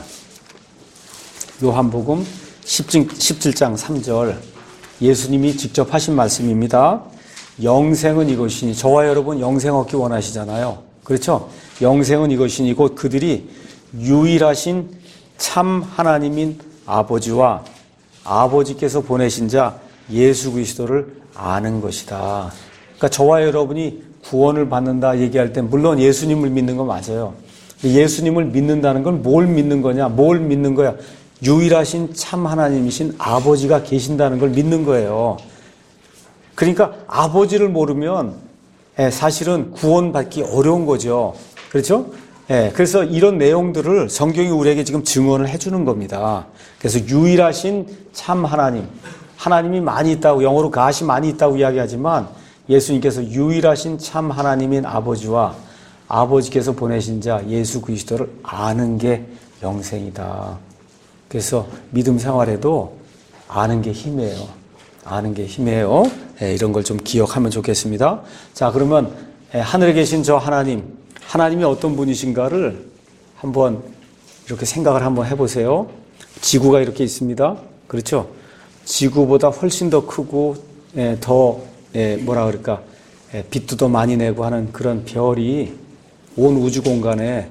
요한복음 17장 3절 예수님이 직접 하신 말씀입니다. 영생은 이것이니, 저와 여러분 영생 얻기 원하시잖아요. 그렇죠? 영생은 이것이니 곧 그들이 유일하신 참 하나님인 아버지와 아버지께서 보내신 자 예수 그리스도를 아는 것이다. 그러니까 저와 여러분이 구원을 받는다 얘기할 때 물론 예수님을 믿는 건 맞아요. 예수님을 믿는다는 건 뭘 믿는 거냐? 뭘 믿는 거야? 유일하신 참 하나님이신 아버지가 계신다는 걸 믿는 거예요. 그러니까 아버지를 모르면 사실은 구원받기 어려운 거죠. 그렇죠? 그래서 이런 내용들을 성경이 우리에게 지금 증언을 해주는 겁니다. 그래서 유일하신 참 하나님, 하나님이 많이 있다고, 영어로 God이 많이 있다고 이야기하지만 예수님께서 유일하신 참 하나님인 아버지와 아버지께서 보내신 자 예수 그리스도를 아는 게 영생이다. 그래서 믿음 생활에도 아는 게 힘이에요. 아는 게 힘이에요. 이런 걸 좀 기억하면 좋겠습니다. 자, 그러면 하늘에 계신 저 하나님, 하나님이 어떤 분이신가를 한번 이렇게 생각을 한번 해보세요. 지구가 이렇게 있습니다. 그렇죠? 지구보다 훨씬 더 크고 더 뭐라 그럴까, 빛도 더 많이 내고 하는 그런 별이 온 우주 공간에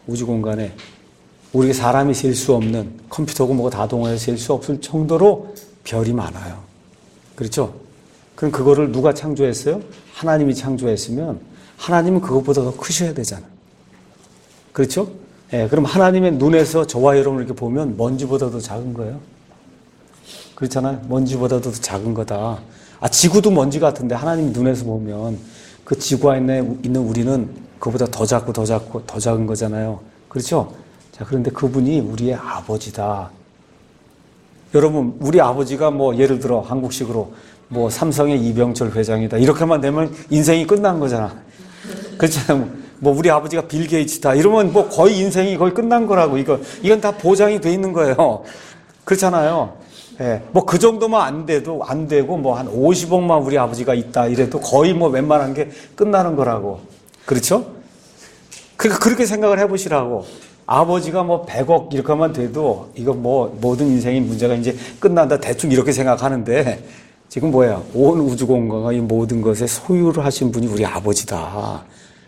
우리 사람이 셀 수 없는, 컴퓨터고 뭐가 다 동원해서 셀 수 없을 정도로 별이 많아요. 그렇죠? 그럼 그거를 누가 창조했어요? 하나님이 창조했으면 하나님은 그것보다 더 크셔야 되잖아요. 그렇죠? 그럼 하나님의 눈에서 저와 여러분을 이렇게 보면 먼지보다 더 작은 거예요. 그렇잖아요. 먼지보다도 더 작은 거다. 지구도 먼지 같은데 하나님 눈에서 보면 그 지구 안에 있는 우리는 그보다 더 작고 더 작고 더 작은 거잖아요. 그렇죠? 자, 그런데 그분이 우리의 아버지다. 여러분, 우리 아버지가 뭐 예를 들어 한국식으로 뭐 삼성의 이병철 회장이다. 이렇게만 되면 인생이 끝난 거잖아. 그렇잖아요. 뭐 우리 아버지가 빌 게이츠다. 이러면 뭐 거의 인생이 거의 끝난 거라고. 이건 다 보장이 돼 있는 거예요. 그렇잖아요. 뭐 그 정도만 안 되고 뭐 한 50억만 우리 아버지가 있다 이래도 거의 뭐 웬만한 게 끝나는 거라고. 그렇죠? 그러니까 그렇게 생각을 해보시라고. 아버지가 뭐 100억 이렇게 하면 돼도 이거 뭐 모든 인생의 문제가 이제 끝난다 대충 이렇게 생각하는데 지금 뭐야? 온 우주 공간과 이 모든 것에 소유를 하신 분이 우리 아버지다.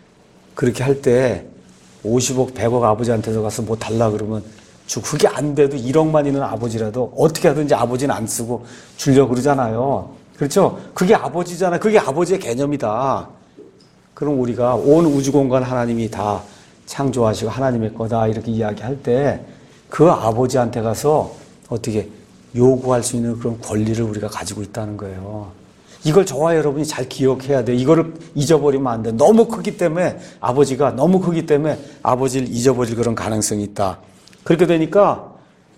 그렇게 할 때 50억, 100억 아버지한테서 가서 뭐 달라 그러면 그게 안 돼도 1억만 있는 아버지라도 어떻게 하든지 아버지는 안 쓰고 주려고 그러잖아요. 그렇죠? 그게 아버지잖아요. 그게 아버지의 개념이다. 그럼 우리가 온 우주 공간 하나님이 다 창조하시고 하나님의 거다 이렇게 이야기할 때 그 아버지한테 가서 어떻게 요구할 수 있는 그런 권리를 우리가 가지고 있다는 거예요. 이걸 저와 여러분이 잘 기억해야 돼. 이거를 잊어버리면 안 돼. 너무 크기 때문에 아버지가 너무 크기 때문에 아버지를 잊어버릴 그런 가능성이 있다. 그렇게 되니까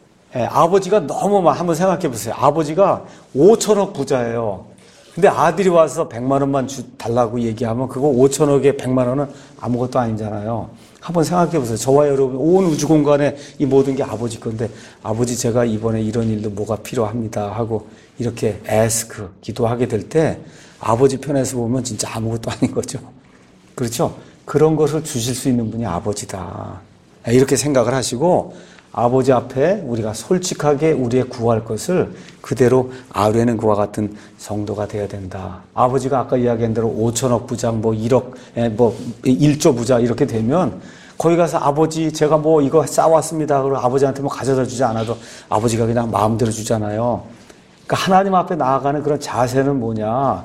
아버지가 너무 한번 생각해 보세요. 아버지가 5천억 부자예요. 근데 아들이 와서 100만 원만 달라고 얘기하면 그거 5천억에 100만 원은 아무것도 아니잖아요. 한번 생각해 보세요. 저와 여러분 온 우주 공간에 이 모든 게 아버지 건데 아버지 제가 이번에 이런 일도 뭐가 필요합니다 하고 이렇게 ask 기도하게 될 때 아버지 편에서 보면 진짜 아무것도 아닌 거죠. 그렇죠? 그런 것을 주실 수 있는 분이 아버지다. 이렇게 생각을 하시고 아버지 앞에 우리가 솔직하게 우리의 구할 것을 그대로 아뢰는 그와 같은 성도가 되어야 된다. 아버지가 아까 이야기한 대로 5천억 부자, 뭐 1억, 뭐 1조 부자 이렇게 되면 거기 가서 아버지 제가 뭐 이거 싸왔습니다. 그리고 아버지한테 뭐 가져다 주지 않아도 아버지가 그냥 마음대로 주잖아요. 그러니까 하나님 앞에 나아가는 그런 자세는 뭐냐?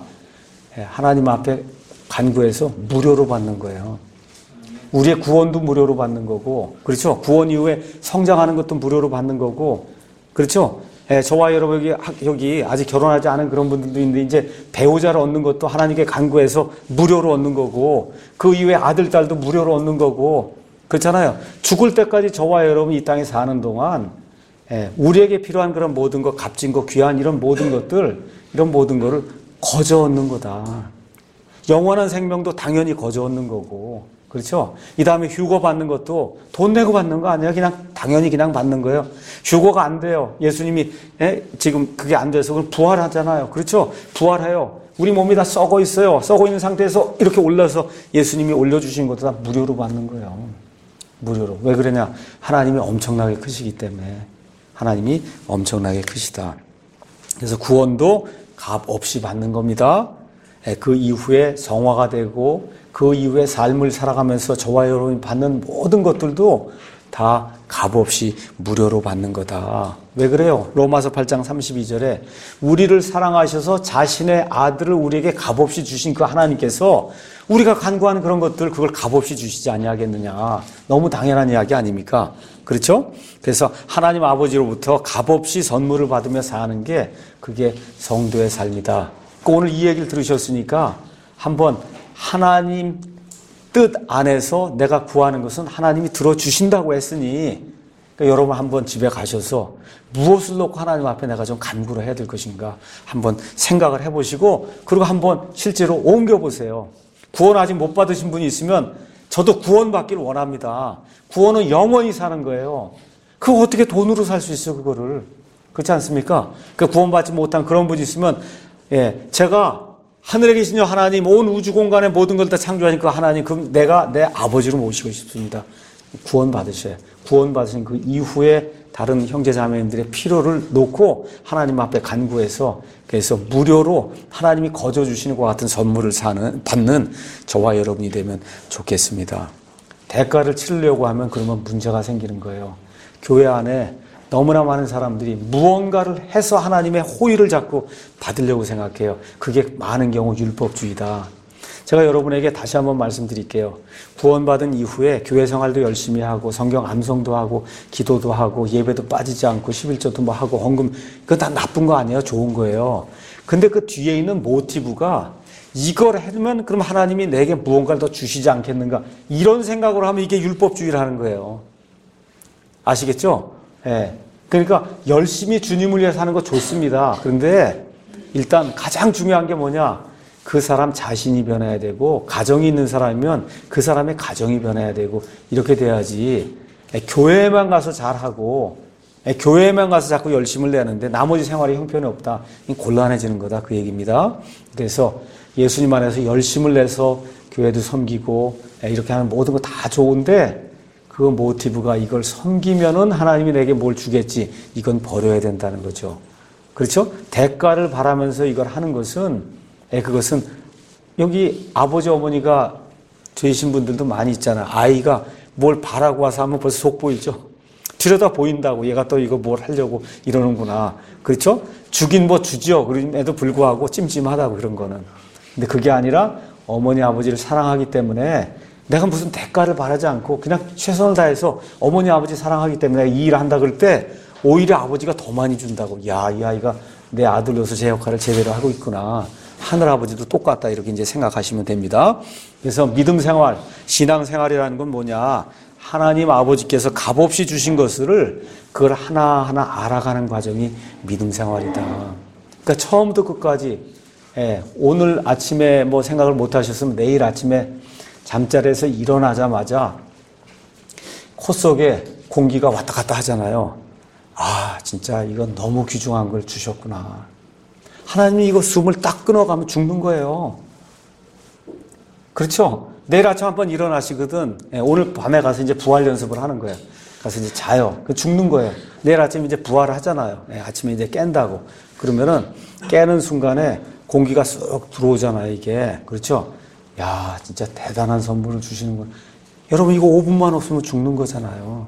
하나님 앞에 간구해서 무료로 받는 거예요. 우리의 구원도 무료로 받는 거고, 그렇죠? 구원 이후에 성장하는 것도 무료로 받는 거고, 그렇죠? 저와 여러분 여기 아직 결혼하지 않은 그런 분들도 있는데 이제 배우자를 얻는 것도 하나님께 간구해서 무료로 얻는 거고, 그 이후에 아들, 딸도 무료로 얻는 거고, 그렇잖아요. 죽을 때까지 저와 여러분 이 땅에 사는 동안 우리에게 필요한 그런 모든 것, 값진 것, 귀한 이런 모든 것들, 이런 모든 거를 거저 얻는 거다. 영원한 생명도 당연히 거저 얻는 거고, 그렇죠? 이 다음에 휴거 받는 것도 돈 내고 받는 거 아니에요. 그냥 당연히 그냥 받는 거예요. 휴거가 안 돼요. 예수님이 지금 그게 안 돼서 그럼 부활하잖아요. 그렇죠? 부활해요. 우리 몸이 다 썩어 있어요. 썩어 있는 상태에서 이렇게 올라서 예수님이 올려주신 것도 다 무료로 받는 거예요. 무료로. 왜 그러냐? 하나님이 엄청나게 크시기 때문에. 하나님이 엄청나게 크시다. 그래서 구원도 값 없이 받는 겁니다. 그 이후에 성화가 되고 그 이후에 삶을 살아가면서 저와 여러분이 받는 모든 것들도 다 값없이 무료로 받는 거다. 왜 그래요? 로마서 8장 32절에 우리를 사랑하셔서 자신의 아들을 우리에게 값없이 주신 그 하나님께서 우리가 간구하는 그런 것들 그걸 값없이 주시지 아니하겠느냐. 너무 당연한 이야기 아닙니까? 그렇죠? 그래서 하나님 아버지로부터 값없이 선물을 받으며 사는 게 그게 성도의 삶이다. 오늘 이 얘기를 들으셨으니까 한번 하나님 뜻 안에서 내가 구하는 것은 하나님이 들어주신다고 했으니 그러니까 여러분 한번 집에 가셔서 무엇을 놓고 하나님 앞에 내가 좀 간구를 해야 될 것인가 한번 생각을 해보시고 그리고 한번 실제로 옮겨보세요. 구원 아직 못 받으신 분이 있으면 저도 구원받기를 원합니다. 구원은 영원히 사는 거예요. 그거 어떻게 돈으로 살 수 있어요, 그거를. 그렇지 않습니까? 그 구원받지 못한 그런 분이 있으면 제가 하늘에 계신 하나님, 온 우주 공간의 모든 걸 다 창조하신 그 하나님, 그럼 내가 내 아버지로 모시고 싶습니다. 구원 받으셔야. 구원 받으신 그 이후에 다른 형제 자매님들의 필요를 놓고 하나님 앞에 간구해서 그래서 무료로 하나님이 거저 주시는 것 같은 선물을 받는 저와 여러분이 되면 좋겠습니다. 대가를 치르려고 하면 그러면 문제가 생기는 거예요. 교회 안에 너무나 많은 사람들이 무언가를 해서 하나님의 호의를 자꾸 받으려고 생각해요. 그게 많은 경우 율법주의다. 제가 여러분에게 다시 한번 말씀드릴게요. 구원받은 이후에 교회 생활도 열심히 하고 성경 암송도 하고 기도도 하고 예배도 빠지지 않고 11조도 뭐 하고 헌금 그거 다 나쁜 거 아니에요. 좋은 거예요. 근데 그 뒤에 있는 모티브가 이걸 해두면 그럼 하나님이 내게 무언가를 더 주시지 않겠는가 이런 생각으로 하면 이게 율법주의라는 거예요. 아시겠죠? 예. 그러니까 열심히 주님을 위해 사는 거 좋습니다. 그런데 일단 가장 중요한 게 뭐냐? 그 사람 자신이 변해야 되고 가정이 있는 사람이면 그 사람의 가정이 변해야 되고 이렇게 돼야지 교회에만 가서 잘하고 교회에만 가서 자꾸 열심을 내는데 나머지 생활에 형편이 없다. 곤란해지는 거다. 그 얘기입니다. 그래서 예수님 안에서 열심을 내서 교회도 섬기고 이렇게 하는 모든 거 다 좋은데 그 모티브가 이걸 섬기면은 하나님이 내게 뭘 주겠지. 이건 버려야 된다는 거죠. 그렇죠? 대가를 바라면서 이걸 하는 것은, 그것은 여기 아버지 어머니가 되신 분들도 많이 있잖아요. 아이가 뭘 바라고 와서 하면 벌써 속 보이죠? 들여다 보인다고. 얘가 또 이거 뭘 하려고 이러는구나. 그렇죠? 주긴 뭐 주죠. 그럼에도 불구하고 찜찜하다고 그런 거는. 근데 그게 아니라 어머니 아버지를 사랑하기 때문에 내가 무슨 대가를 바라지 않고 그냥 최선을 다해서 어머니 아버지 사랑하기 때문에 이 일을 한다 그럴 때 오히려 아버지가 더 많이 준다고. 야, 이 아이가 내 아들로서 제 역할을 제대로 하고 있구나. 하늘 아버지도 똑같다. 이렇게 이제 생각하시면 됩니다. 그래서 믿음 생활, 신앙 생활이라는 건 뭐냐? 하나님 아버지께서 값없이 주신 것을 그걸 하나하나 알아가는 과정이 믿음 생활이다. 그러니까 처음부터 끝까지, 오늘 아침에 뭐 생각을 못 하셨으면 내일 아침에 잠자리에서 일어나자마자 코 속에 공기가 왔다 갔다 하잖아요. 아, 진짜 이건 너무 귀중한 걸 주셨구나. 하나님이 이거 숨을 딱 끊어가면 죽는 거예요. 그렇죠? 내일 아침 한번 일어나시거든. 오늘 밤에 가서 이제 부활 연습을 하는 거예요. 가서 이제 자요. 죽는 거예요. 내일 아침 이제 부활을 하잖아요. 아침에 이제 깬다고. 그러면은 깨는 순간에 공기가 쑥 들어오잖아요, 이게. 그렇죠? 야, 진짜 대단한 선물을 주시는군. 여러분, 이거 5분만 없으면 죽는 거잖아요.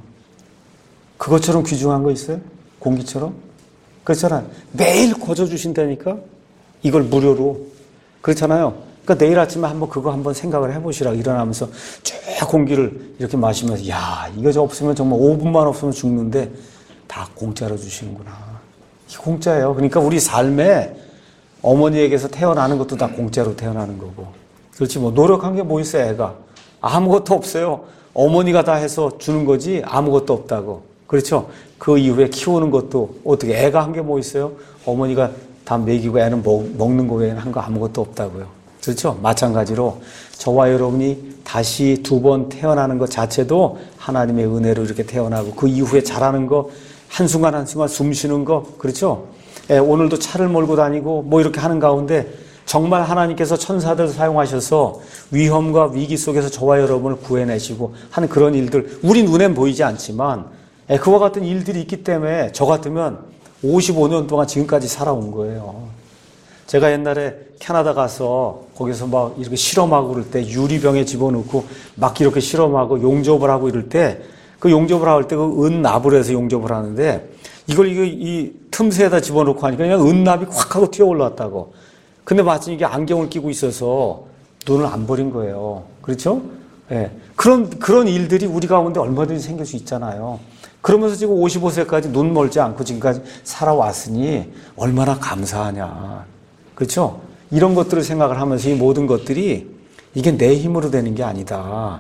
그것처럼 귀중한 거 있어요? 공기처럼? 그렇잖아요. 매일 거저주신다니까? 이걸 무료로. 그렇잖아요. 그러니까 내일 아침에 한번 그거 한번 생각을 해보시라. 일어나면서 쫙 공기를 이렇게 마시면서, 야, 이거 저 없으면 정말 5분만 없으면 죽는데 다 공짜로 주시는구나. 이게 공짜예요. 그러니까 우리 삶에 어머니에게서 태어나는 것도 다 공짜로 태어나는 거고. 그렇지, 뭐 노력한 게 뭐 있어요, 애가. 아무것도 없어요. 어머니가 다 해서 주는 거지 아무것도 없다고. 그렇죠? 그 이후에 키우는 것도 어떻게 애가 한 게 뭐 있어요? 어머니가 다 먹이고 애는 먹는 거 외에는 한 거 아무것도 없다고요. 그렇죠? 마찬가지로 저와 여러분이 다시 두 번 태어나는 것 자체도 하나님의 은혜로 이렇게 태어나고 그 이후에 자라는 거 한순간 한순간 숨 쉬는 거 그렇죠? 오늘도 차를 몰고 다니고 뭐 이렇게 하는 가운데 정말 하나님께서 천사들 사용하셔서 위험과 위기 속에서 저와 여러분을 구해내시고 하는 그런 일들 우리 눈엔 보이지 않지만 그와 같은 일들이 있기 때문에 저 같으면 55년 동안 지금까지 살아온 거예요. 제가 옛날에 캐나다 가서 거기서 막 이렇게 실험하고 그럴 때 유리병에 집어넣고 막 이렇게 실험하고 용접을 하고 이럴 때 그 용접을 할 때 그 은납을 해서 용접을 하는데 이걸 이 틈새에다 집어넣고 하니까 그냥 은납이 확 하고 튀어 올라왔다고. 근데 마침 이게 안경을 끼고 있어서 눈을 안 버린 거예요. 그렇죠? 예. 그런 일들이 우리 가운데 얼마든지 생길 수 있잖아요. 그러면서 지금 55세까지 눈 멀지 않고 지금까지 살아왔으니 얼마나 감사하냐. 그렇죠? 이런 것들을 생각을 하면서 이 모든 것들이 이게 내 힘으로 되는 게 아니다.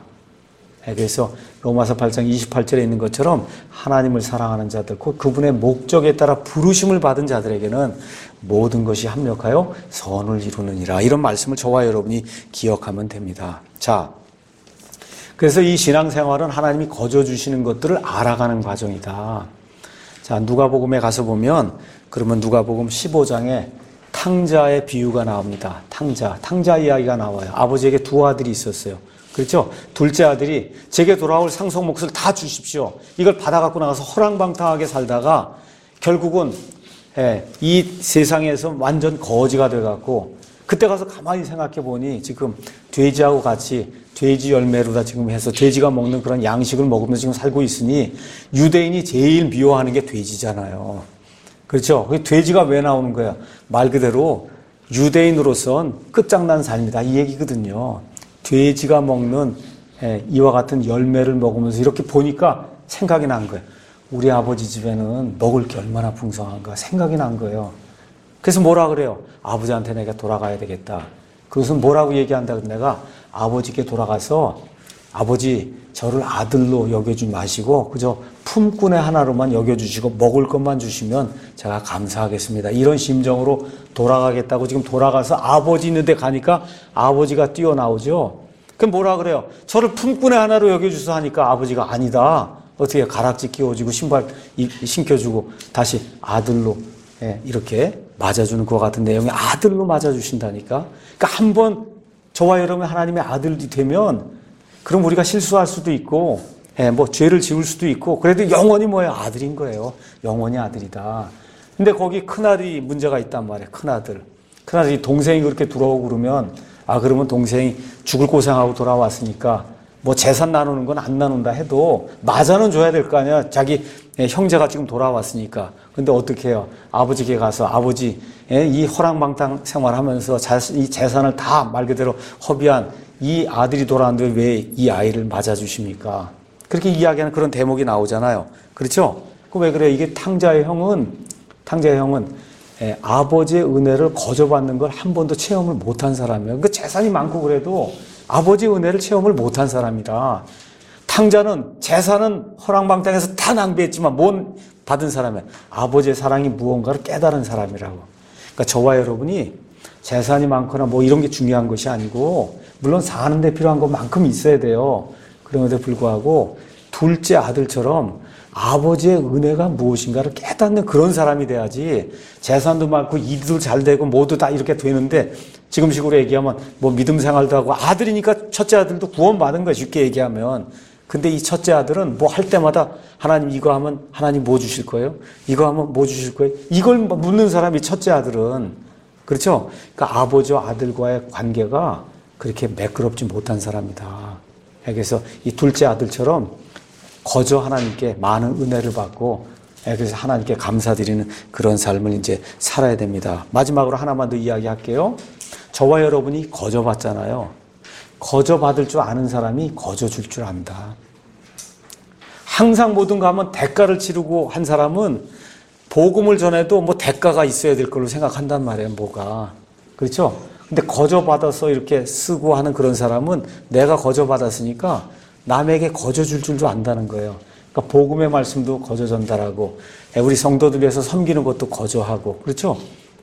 그래서 로마서 8장 28절에 있는 것처럼 하나님을 사랑하는 자들, 그분의 목적에 따라 부르심을 받은 자들에게는 모든 것이 합력하여 선을 이루느니라. 이런 말씀을 저와 여러분이 기억하면 됩니다. 자, 그래서 이 신앙생활은 하나님이 거저 주시는 것들을 알아가는 과정이다. 자, 누가복음에 가서 보면 그러면 누가복음 15장에 탕자의 비유가 나옵니다. 탕자 이야기가 나와요. 아버지에게 두 아들이 있었어요. 그렇죠? 둘째 아들이 제게 돌아올 상속 몫을 다 주십시오. 이걸 받아갖고 나가서 허랑방탕하게 살다가 결국은 이 세상에서 완전 거지가 돼갖고 그때 가서 가만히 생각해 보니 지금 돼지하고 같이 돼지 열매로다 지금 해서 돼지가 먹는 그런 양식을 먹으면서 지금 살고 있으니 유대인이 제일 미워하는 게 돼지잖아요. 그렇죠? 돼지가 왜 나오는 거야? 말 그대로 유대인으로선 끝장난 삶이다 이 얘기거든요. 돼지가 먹는 이와 같은 열매를 먹으면서 이렇게 보니까 생각이 난 거예요. 우리 아버지 집에는 먹을 게 얼마나 풍성한가 생각이 난 거예요. 그래서 뭐라 그래요? 아버지한테 내가 돌아가야 되겠다. 그것은 뭐라고 얘기한다? 내가 아버지께 돌아가서 아버지 저를 아들로 여겨주지 마시고 그저 품꾼의 하나로만 여겨주시고 먹을 것만 주시면 제가 감사하겠습니다. 이런 심정으로 돌아가겠다고 지금 돌아가서 아버지 있는 데 가니까 아버지가 뛰어나오죠. 그럼 뭐라 그래요? 저를 품꾼의 하나로 여겨주소 하니까 아버지가 아니다. 어떻게 가락지 끼워주고 신발 신겨주고 다시 아들로 이렇게 맞아주는 것 같은 내용의 아들로 맞아주신다니까. 그러니까 한번 저와 여러분 하나님의 아들이 되면 그럼 우리가 실수할 수도 있고 뭐 죄를 지을 수도 있고 그래도 영원히 뭐예요? 아들인 거예요. 영원히 아들이다. 근데 거기 큰아들이 문제가 있단 말이에요. 큰아들이 동생이 그렇게 들어오고 그러면 그러면 동생이 죽을 고생하고 돌아왔으니까 뭐 재산 나누는 건 안 나눈다 해도 마자는 줘야 될 거 아니야. 자기 형제가 지금 돌아왔으니까. 근데 어떻게 해요? 아버지께 가서 아버지 이 허랑방탕 생활하면서 이 재산을 다 말 그대로 허비한 이 아들이 돌아왔는데 왜 이 아이를 맞아주십니까? 그렇게 이야기하는 그런 대목이 나오잖아요. 그렇죠? 그 왜 그래요? 이게 탕자의 형은 아버지의 은혜를 거저받는 걸 한 번도 체험을 못한 사람이에요. 그 재산이 많고 그래도 아버지의 은혜를 체험을 못한 사람이라. 탕자는 재산은 허랑방탕해서 다 낭비했지만 뭔 받은 사람이에요. 아버지의 사랑이 무언가를 깨달은 사람이라고. 그러니까 저와 여러분이 재산이 많거나 뭐 이런 게 중요한 것이 아니고 물론 사는 데 필요한 것만큼 있어야 돼요. 그럼에도 불구하고 둘째 아들처럼 아버지의 은혜가 무엇인가를 깨닫는 그런 사람이 돼야지 재산도 많고 일도 잘 되고 모두 다 이렇게 되는데 지금식으로 얘기하면 뭐 믿음 생활도 하고 아들이니까 첫째 아들도 구원받은 거야 쉽게 얘기하면. 근데 이 첫째 아들은 뭐 할 때마다 하나님 이거 하면 하나님 뭐 주실 거예요? 이거 하면 뭐 주실 거예요? 이걸 묻는 사람이 첫째 아들은. 그렇죠? 그러니까 아버지와 아들과의 관계가 그렇게 매끄럽지 못한 사람이다. 그래서 이 둘째 아들처럼 거저 하나님께 많은 은혜를 받고 그래서 하나님께 감사드리는 그런 삶을 이제 살아야 됩니다. 마지막으로 하나만 더 이야기할게요. 저와 여러분이 거저 받잖아요. 거저 받을 줄 아는 사람이 거저 줄 줄 안다. 항상 모든 거 하면 대가를 치르고 한 사람은 복음을 전해도 뭐 대가가 있어야 될 걸로 생각한단 말이에요. 뭐가. 그렇죠? 근데 거저 받아서 이렇게 쓰고 하는 그런 사람은 내가 거저 받았으니까 남에게 거저 줄 줄도 안다는 거예요. 그러니까 복음의 말씀도 거저 전달하고 우리 성도들 위해서 섬기는 것도 거저하고 그렇죠?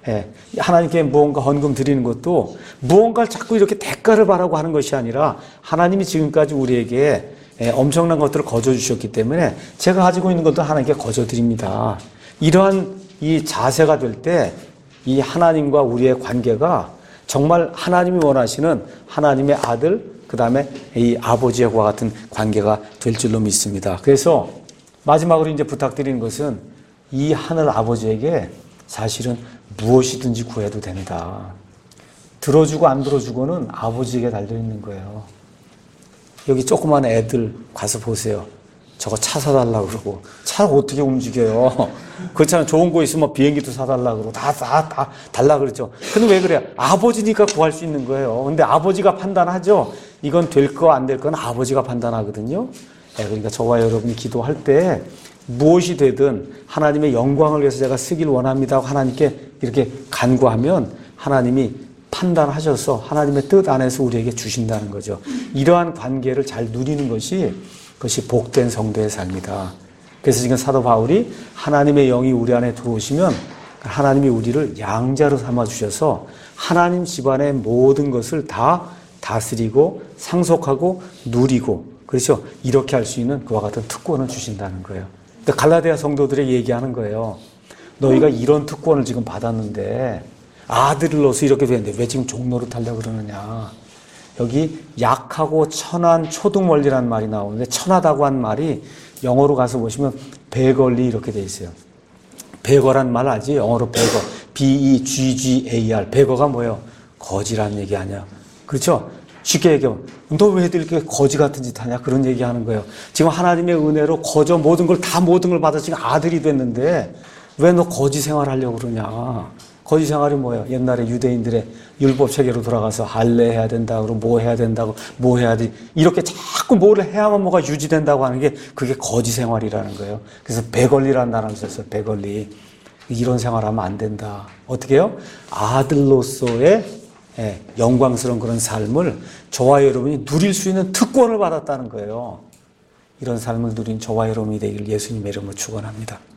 하나님께 무언가 헌금 드리는 것도 무언가를 자꾸 이렇게 대가를 바라고 하는 것이 아니라 하나님이 지금까지 우리에게 엄청난 것들을 거저 주셨기 때문에 제가 가지고 있는 것도 하나님께 거저 드립니다. 이러한 이 자세가 될 때 이 하나님과 우리의 관계가 정말 하나님이 원하시는 하나님의 아들 그 다음에 이 아버지와 같은 관계가 될 줄로 믿습니다. 그래서 마지막으로 이제 부탁드리는 것은 이 하늘 아버지에게 사실은 무엇이든지 구해도 된다. 들어주고 안 들어주고는 아버지에게 달려있는 거예요. 여기 조그만 애들 가서 보세요. 저거 차 사달라고 그러고 차를 어떻게 움직여요? 그렇잖아요. 좋은 거 있으면 비행기도 사달라고 그러고 다 달라고 그러죠. 근데 왜 그래요? 아버지니까 구할 수 있는 거예요. 근데 아버지가 판단하죠. 이건 될 거 안 될 건 아버지가 판단하거든요. 그러니까 저와 여러분이 기도할 때 무엇이 되든 하나님의 영광을 위해서 제가 쓰길 원합니다 하고 하나님께 이렇게 간구하면 하나님이 판단하셔서 하나님의 뜻 안에서 우리에게 주신다는 거죠. 이러한 관계를 잘 누리는 것이 그것이 복된 성도의 삶이다. 그래서 지금 사도 바울이 하나님의 영이 우리 안에 들어오시면 하나님이 우리를 양자로 삼아주셔서 하나님 집안의 모든 것을 다 다스리고 상속하고 누리고 그렇죠? 이렇게 할 수 있는 그와 같은 특권을 주신다는 거예요. 그러니까 갈라디아 성도들에게 얘기하는 거예요. 너희가 이런 특권을 지금 받았는데 아들로서 이렇게 되는데 왜 지금 종노릇 하려고 그러느냐. 여기 약하고 천한 초등원리라는 말이 나오는데 천하다고 한 말이 영어로 가서 보시면 베걸리 이렇게 돼 있어요. 베거란 말 알지? 영어로 베거. B-E-G-G-A-R. 베거가 뭐예요? 거지란 얘기 아니야. 그렇죠? 쉽게 얘기하면 너 왜 이렇게 거지 같은 짓 하냐? 그런 얘기하는 거예요. 지금 하나님의 은혜로 거저 모든 걸 받아서 지금 아들이 됐는데 왜 너 거지 생활하려고 그러냐? 거지 생활이 뭐예요? 옛날에 유대인들의 율법 체계로 돌아가서 할례해야 된다고 그러고 뭐 해야 된다고 뭐 해야 돼 이렇게 자꾸 뭐를 해야만 뭐가 유지된다고 하는 게 그게 거지 생활이라는 거예요. 그래서 베걸리라는 단어를 썼어요. 베걸리. 이런 생활하면 안 된다. 어떻게 해요? 아들로서의 영광스러운 그런 삶을 저와 여러분이 누릴 수 있는 특권을 받았다는 거예요. 이런 삶을 누린 저와 여러분이 되기를 예수님의 이름으로 축원합니다.